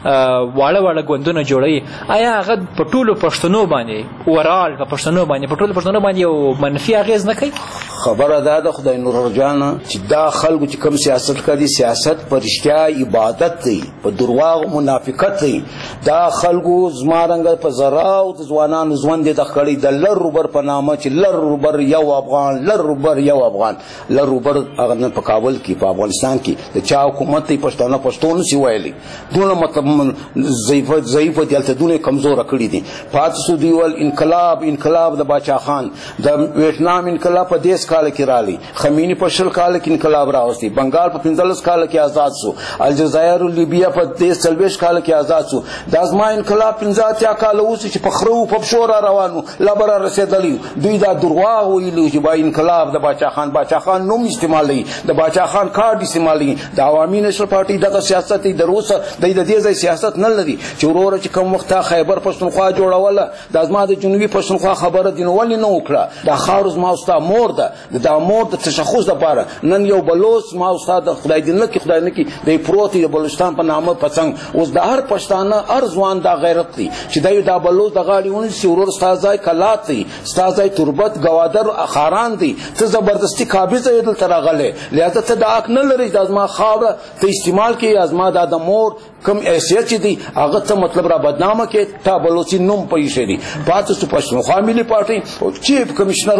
واړه ګوندونه جوړوي، آیا هغه په ټولو پښتنو باندې اوورال په پښتنو باندې په ټولو پښتنو باندې یو منفي اغېز نه کوي؟ خبره دا ده خدای نور جانه چې دا خلکو چې کوم سیاست کوي، سیاست په رښتیا عبادت دی، په درواغ منافقت دی. دا خلکو زما رنګه په زرا او د ځوانانو ژوند یې دغه کړی د لر روبر په نامه چې لر روبر یو افغان، لر روبر یو افغان. لر روبر هغه نن په کابل کې په افغانستان کې د چا حکومت دی پښتانه پښتون نشي ویلی، دونه مطلب ضعیف دي، هلته دونه کمزوره کړي دي. پاتې سو دی ول انقلاب د باچا خان، د ویتنام انقلاب په 10 کال کې رالی، خمینی په 20 کال کې انقلاب راوستی، بنگال په 15 کال کې آزاد سو، الجزایر او لیبیا په 40 کال کې آزاد سو. د ازما انقلاب 15 کال اوس چې په خرو په شورا روانو لبر رسیدلی. دوی دا درواغ ویلو چې با انقلاب د باچا خان نوم استعمالوي، د باچا خان کارت استعمالوي. د عوامي نېشنل پارټي دغه سیاست دی، دروسه د دې ځای سیاست نه لري چې وروره چې کوم وخت خیبر پښتونخوا جوړوله د ازما د جنوبي پښتونخوا خبره دي نو ولې نه وکړه؟ دا خاور زما او ستا مور ده، د مور د تشخص لپاره نن یو بلوچ ما او ستا د خدای دې نه کې د پروت د بلوچستان په نامه پڅنګ اوس د هر پښتانه هر ځوان دا غیرت دی چې دا بلوچ د غاړې ونیسي ورور ستا ځای کلات دی، ستا ځای تربت گوادر اخاران دی، ته زبردستی قابض یې دلته راغلی، لہذا ته دا حق نه لري چې د زما خاوره ته استعمال کړي، ازما د مور کم حیثیت چې دی هغه ته مطلب را بدنامه کې تا بلوچي نوم پېښې دي. پاتې سو پښتونخوا ملي پارټي چیف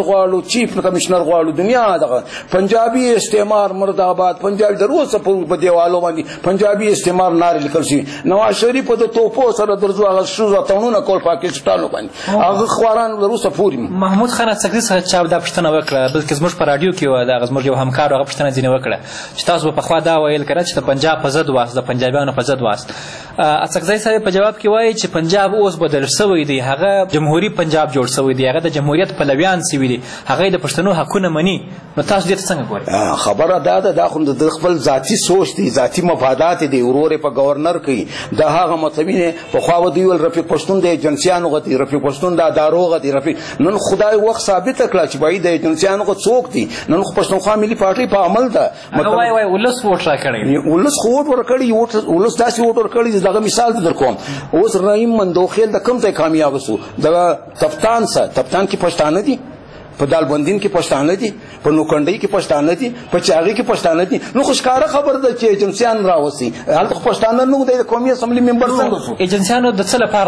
کمشنر غواړو دنیا دغه پنجابي استعمار مرداباد، پنجابي دروسه په دیوالو باندې پنجابي استعمار نار لیکل شي. نواز شریف په توپو سره درځو هغه شوزه تونونه کول پاکستانو باندې هغه خواران دروسه پوری. محمود خان اڅکزي څخه چا دا پښتنه وکړه، بلکې زموږ په رادیو کې و دا زموږ یو همکار هغه پښتنه ځینې وکړه چې تاسو په خوا دا ویل کړه چې د پنجاب په ضد واست، د پنجابیانو په ضد واست. اڅکزي صاحب په جواب کې وایي چې پنجاب اوس بدل شوی دی، هغه جمهوریت پنجاب جوړ شوی دی، هغه د جمهوریت پلویان سوي دي، هغه د پښتنو حقونه مني. نو تاسو دې ته څنګه ګورئ؟ خبره دا ده دا خو د خپل ذاتي سوچ دی، ذاتي مفادات دي، ورور په گورنر کوي دا هغه مطلبینه په خوا ودی ول رفیق پښتون د ایجنسیانو غتی، رفیق پښتون د ادارو غتی، رفیق نن خدای وخت ثابت کړه چې باید د ایجنسیانو غو څوک دي. نن خو پښتونخوا ملي پارټي په عمل ده، مطلب وای ولس ووټ را کړی، ولس خو ووټ ورکړي، ولس داسې ووټ ورکړي. دغه مثال در کوم، اوس رحیم مندوخیل د کوم ځای کامیاب شو؟ د تفتان کې پښتانه دي، په دالبندین کې پښتانه دي، په نوکندۍ کې پښتانه دي، په چاغي کې پښتانه دي. نو خوشکاره خبر ده چې ایجنسیان راوستي، هلته پښتانه نو د قومي اسمبلی ممبر څنګه شو؟ ایجنسیانو د څه لپاره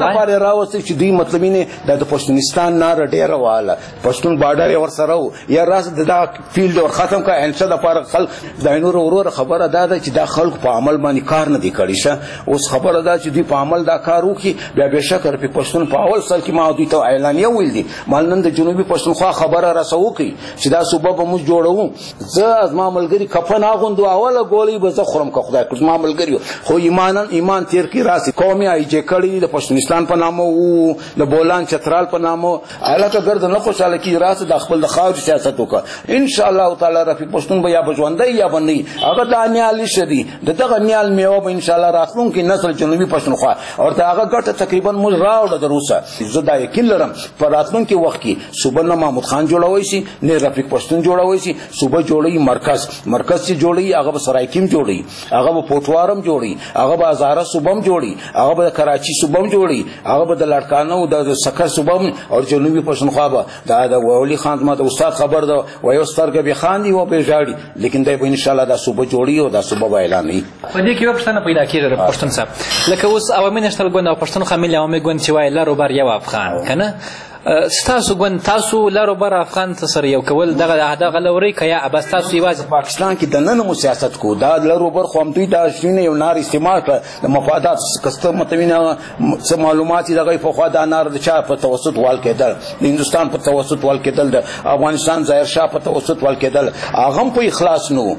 راوستي چې دوی مطلبینه د پښتونستان نه ډیره واله پښتون بارډر ور سره و یا راز د فیلډ ور ختم کا انشاء د لپاره خلک د ورور خبره ده چې دا خلک په عمل باندې کار نه دی کړی شه. اوس خبره ده چې دوی په عمل دا کار وکړي، بیا به شکر په پښتون په اول سر کې ما دوی ته اعلانیه ویل دي مال نن د جنوبي خو خبره رسو کی چې دا صوبه به موږ جوړو. زه از ما ملګری کفن اغوندو اوله ګولې به زه خورم که خدای کړ ما ملګری خو ایمان تیر کی راسي قومي ای چې کړي د پښتونستان په نامه او د بولان چترال په نامه علاقه ګرد نه خوشاله کی راسي د خپل د خاور سیاست وکړه. ان شاء الله تعالی رفیق پښتون به یا بجوندای یا بنئ هغه د انیال شدي دغه نیال میوه به ان شاء الله راتلونکي نسل جنوبي پښتونخوا او ته هغه ګټه تقریبا موږ راوړه دروسه. زه دا یقین لرم په راتلونکي وخت کې صوبه نه محمود خان جوړوي شي نه رفیق پښتون جوړوي شي، صوبه جوړي مرکز چې جوړي هغه به سرایکیم جوړي، هغه به پوټوارم جوړي، هغه به هزاره صوبم جوړي، هغه به کراچي صوبم جوړي، هغه به د لړکانو د سکر صوبم او جنوبي پښتونخوا به د ولی خان ما د استاد خبر ده و یو سترګه به خاندي و به ژاړي، لیکن دای به ان شاء الله دا صوبه جوړي او دا صوبه به اعلاني. په دې کې یو پښتنه پیدا کیږي پښتون صاحب لکه اوس عوامي نشتل ګوند او پښتون خامل عوامي ګوند چې وای لارو بار یو افغان کنه ستاسو ګوند تاسو لر و بر افغان ته سره یو کول دغه لوري که یا بس تاسو یوازې پاکستان کې دننه مو سیاست کو دا لر و بر خو همدوی دا شینه یو نار استعمال کړه د مفادات کسته متوینه څه معلومات دغه په خوا دا نار د چا په توسط وال کېدل د هندوستان په توسط وال کېدل د افغانستان ظاهر شاه په توسط وال کېدل هغه په اخلاص نو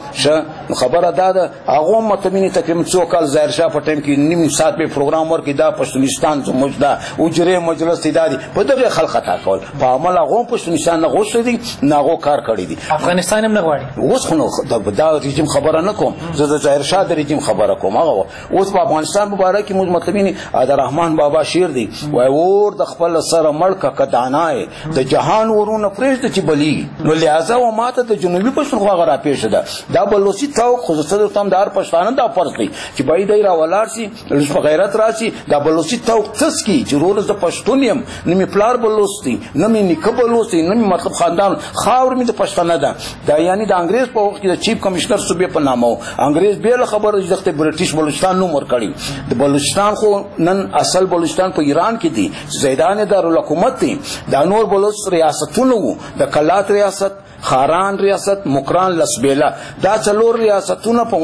خبره دا ده هغه متوینه تقریبا څو کال ظاهر شاه په ټیم کې نیم ساعت په پروګرام ورکړي دا پښتونستان زموږ دا اجره مجلس اداري په دغه خلک خطا کول په عمل هغه پښتونستان نه غوښتي دي نه هغه کار کړی دي افغانستان هم نه غواړي اوس خو دا رژیم خبره نه کوم زه د ظاهر شاه د رژیم خبره کوم هغه اوس په افغانستان مبارک کې موږ مطلبین عبدالرحمن بابا شیر دی وای اور د خپل سره مړکه کدانای د جهان ورونه پرېږده چې بلی نو لہذا و ماته د جنوبي پښتونخوا غرا پیښ ده دا بلوچي تاو خو زه تم دار پښتانه دا فرض دی چې بای دی را ولاړ شي لږ په غیرت راشي دا بلوچي تاو تس کی چې رول د پښتون يم نه می پلار بلوچي نه می نیکه بلوچي نه می مطلب خاندان خاور می د پښتانه ده دا یعنی د انګريز په وخت کې د چیف کمشنر صوبې په نامه انګريز به خبر د برټیش بلوچستان نوم ورکړي د بلوچستان خو نن اصل بلوچستان په ایران کې دي زیدان دارالحکومت دي دا نور بلوچ ریاستونه د کلات ریاست خاران ریاست مکران لسبیلا دا څلور ریاستونه په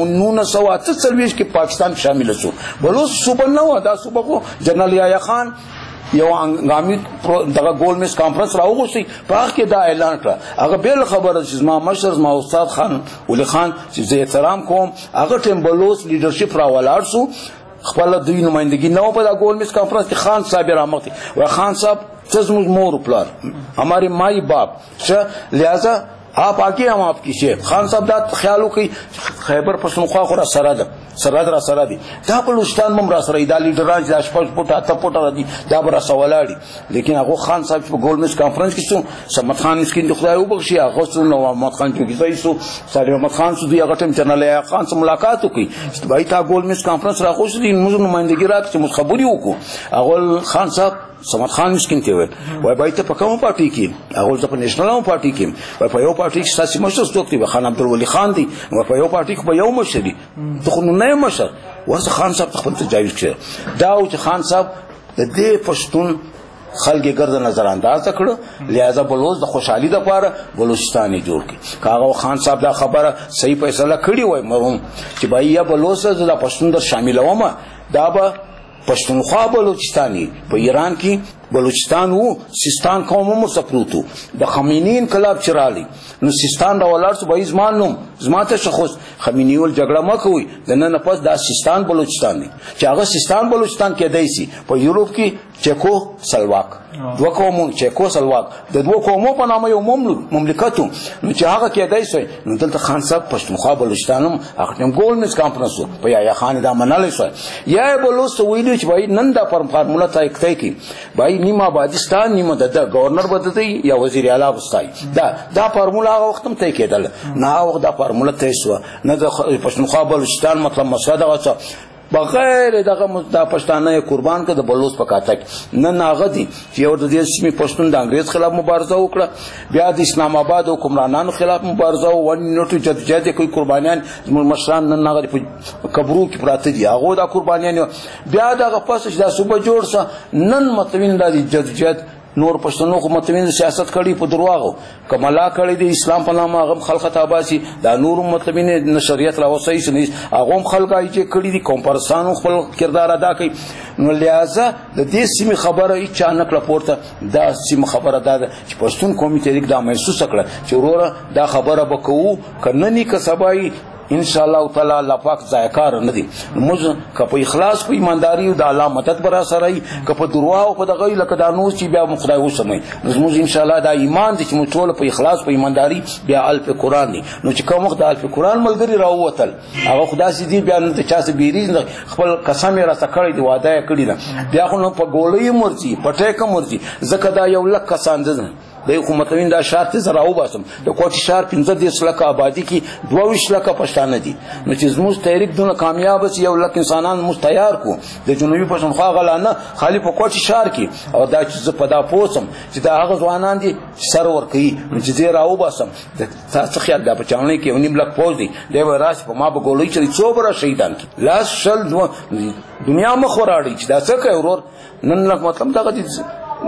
1948 کې پاکستان شامل شو بلوچ صوبه نه دا صوبه خو جنرال یحیی خان یو هنګامي دغه ګول میس کانفرنس راوغوښتي په هغه کې دا اعلان کړ هغه بل خبره چې ما مشر ما استاد خان ولی خان چې زه احترام کوم هغه ټیم بلوچ لیډرشپ را ولاړ شو خپل دوی نمائندګي نو په دا ګول میس کانفرنس کې خان صاحب رامختي و خان صاحب تزموږ مور پلار हमारे माई बाप लिहाजा आप आके हम आपकी शेख खान साहब دا خیالو کوي خیبر پښتونخوا خو را سره ده سرحد را سره دي دا بلوچستان هم را سره دا لیډران چې شپږ فوټه اته فوټه دي دا به را سوالاړي لیکن هغه خان صاحب په ګول میس کانفرنس کې څو سمت خان مسکین د خدای وبخشي هغه څو نو محمد خان چې ځای څو سړی محمد خان څو دی هغه ټیم جنرال یحیی خان سره ملاقات وکړي چې بای تا ګول میس کانفرنس را خوښ دي موږ نمائندګي راک چې موږ خبري وکړو هغه خان صاحب سمت خان مسکین ته وای وای بای ته په کومه پارټي کې هغه ځکه نېشنل پارټي کې وای په یو پارټي کې تاسو مشر څوک دی خان عبدالولي خان دی وای په یو پارټي کې په یو مشر دی ته خو نه مشر ورته خان صاحب خپل تجاوز کړ دا او چې خان صاحب د دې پښتون خلګي ګرځ نظر انداز کړ لہذا بلوچ د خوشحالي د پاره بلوچستان جوړ کړي کاغه خان صاحب دا خبره صحیح فیصله کړی وای مرهم چې بای یا بلوچ د پښتون در شاملومه دا به پښتونخوا بلوچستاني په ایران کې بلوچستان وو سیستان قوم مو سپروتو د خمینی انقلاب چرالي نو سیستان دا ولر صوبای زمان نوم زماته شخص خمینی ول جګړه مکوي د نن پس دا سیستان بلوچستان دي چې هغه سیستان بلوچستان کې دایسي په یورپ کې چکو سلواک دوه قومونه چکو سلواک د دوه قومو په نامه یو مملکت نو چې هغه کې دایسي نو دلته خان صاحب پښتونخوا بلوچستانم هغه ګول میس کانفرنس په یا خان دا منل شو یا بلوچ ویلو چې وای نن دا فارمولا ته اکتای کی وای نیمه آبادستان نیمه د گورنر بددي یا وزیر اعلی وستای دا فارمولا هغه وخت هم ته کېدل نه هغه دا فارمولا ته شو نه د پښتونخوا بلوچستان مطلب مسله دا بغیر دغه د پښتانه قربان کړ د بلوچ په کاته نه ناغه دي چې یو د دې سیمې پښتون د انګريز خلاف مبارزه وکړه بیا د اسلام آباد حکمرانانو خلاف مبارزه او ونټو جدجد کوئی قربانیان مشران نه ناغه په قبرو کې پراته دي هغه د قربانیان بیا دغه پس د صوبه جوړ سه نن متوین د جدجد نور پښتنو خو متوین سیاست کړي په دروغو کمالا کړي د اسلام په نامه هغه خلک تاباسي دا نور متوین نشریت راوسای شي هغه خلګای چې کړي دي کوم پرسانو خپل کردار ادا کوي نو لہذا د دې سیمه خبره هیڅ چانک راپورته دا سیمه خبره ده چې پښتون کمیټه دا محسوس کړه چې وروره دا خبره وکړو کننی کسبای ان شاء الله تعالی الله پاک ذایکار نه دي موږ کپه اخلاص په ایمانداری او د الله مدد برا سره کپه دروا او په دغه لکه د نو چې بیا خدای وسمي موږ ان شاء الله دا ایمان چې موږ ټول په اخلاص په ایمانداری بیا الف قران دي نو چې کوم وخت الف قران ملګری راووتل هغه خدای سي دي بیا نه چا سي بیری خپل قسم را سکړی دی وعده کړی ده بیا خو په ګولې مرزي پټه کوم مرزي زکه دا یو لک کسان دي د حکومتوین دا شرط زرا او باسم د کوټی شهر 15 لک آبادی کې 22 لک پښتانه دي نو چې زموږ تحریک دونه کامیاب شي یو لک انسانان مستعار کو د جنوبي پښتونخوا غلانه خالی په کوټی شهر کې او دا چې په دا پوسم چې دا هغه ځوانان دي سر ور کوي نو چې زه راو باسم د تاسو خیال دا په چانه کې ونیم لک پوز دي د راس په ما به ګولې چې څوبره شهیدان کی لاس شل دنیا مخوراړي چې دا څه کوي ورور نن لک مطلب دا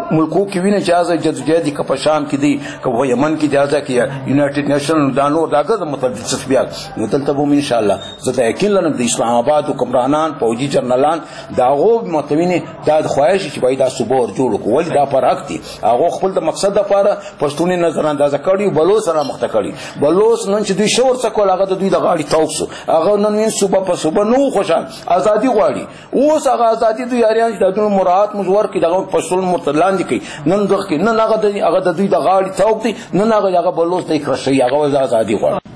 ملکو کې ویني چې ازه جدوجہد کې په شام کې دي که په یمن کې ځای کې یونایټډ نیشن دانو داګه متعدد تصفیات متلته به ان شاء الله زه یقین لرم د اسلام آباد حکمرانان فوجي جنرالان داغو متوینه دا خواهش چې باید دا صوبه ور جوړ کو ولې دا پر حق دي هغه خپل د مقصد لپاره پښتون نظر اندازه کړي بلوچ سره مخته کړي بلوچ نن چې دوی شور څه کول هغه د دوی د غاړي توکسو هغه نن وین صوبه په صوبه نو خوشحال ازادي غواړي اوس هغه ازادي دوی یاریان چې د مراعات مزور کې دغه پښتون مرتلان دي کوي نن دغه کې نن هغه د دوی د غاړي توک دي نن هغه بلوچ د کرشي هغه ازادي غواړي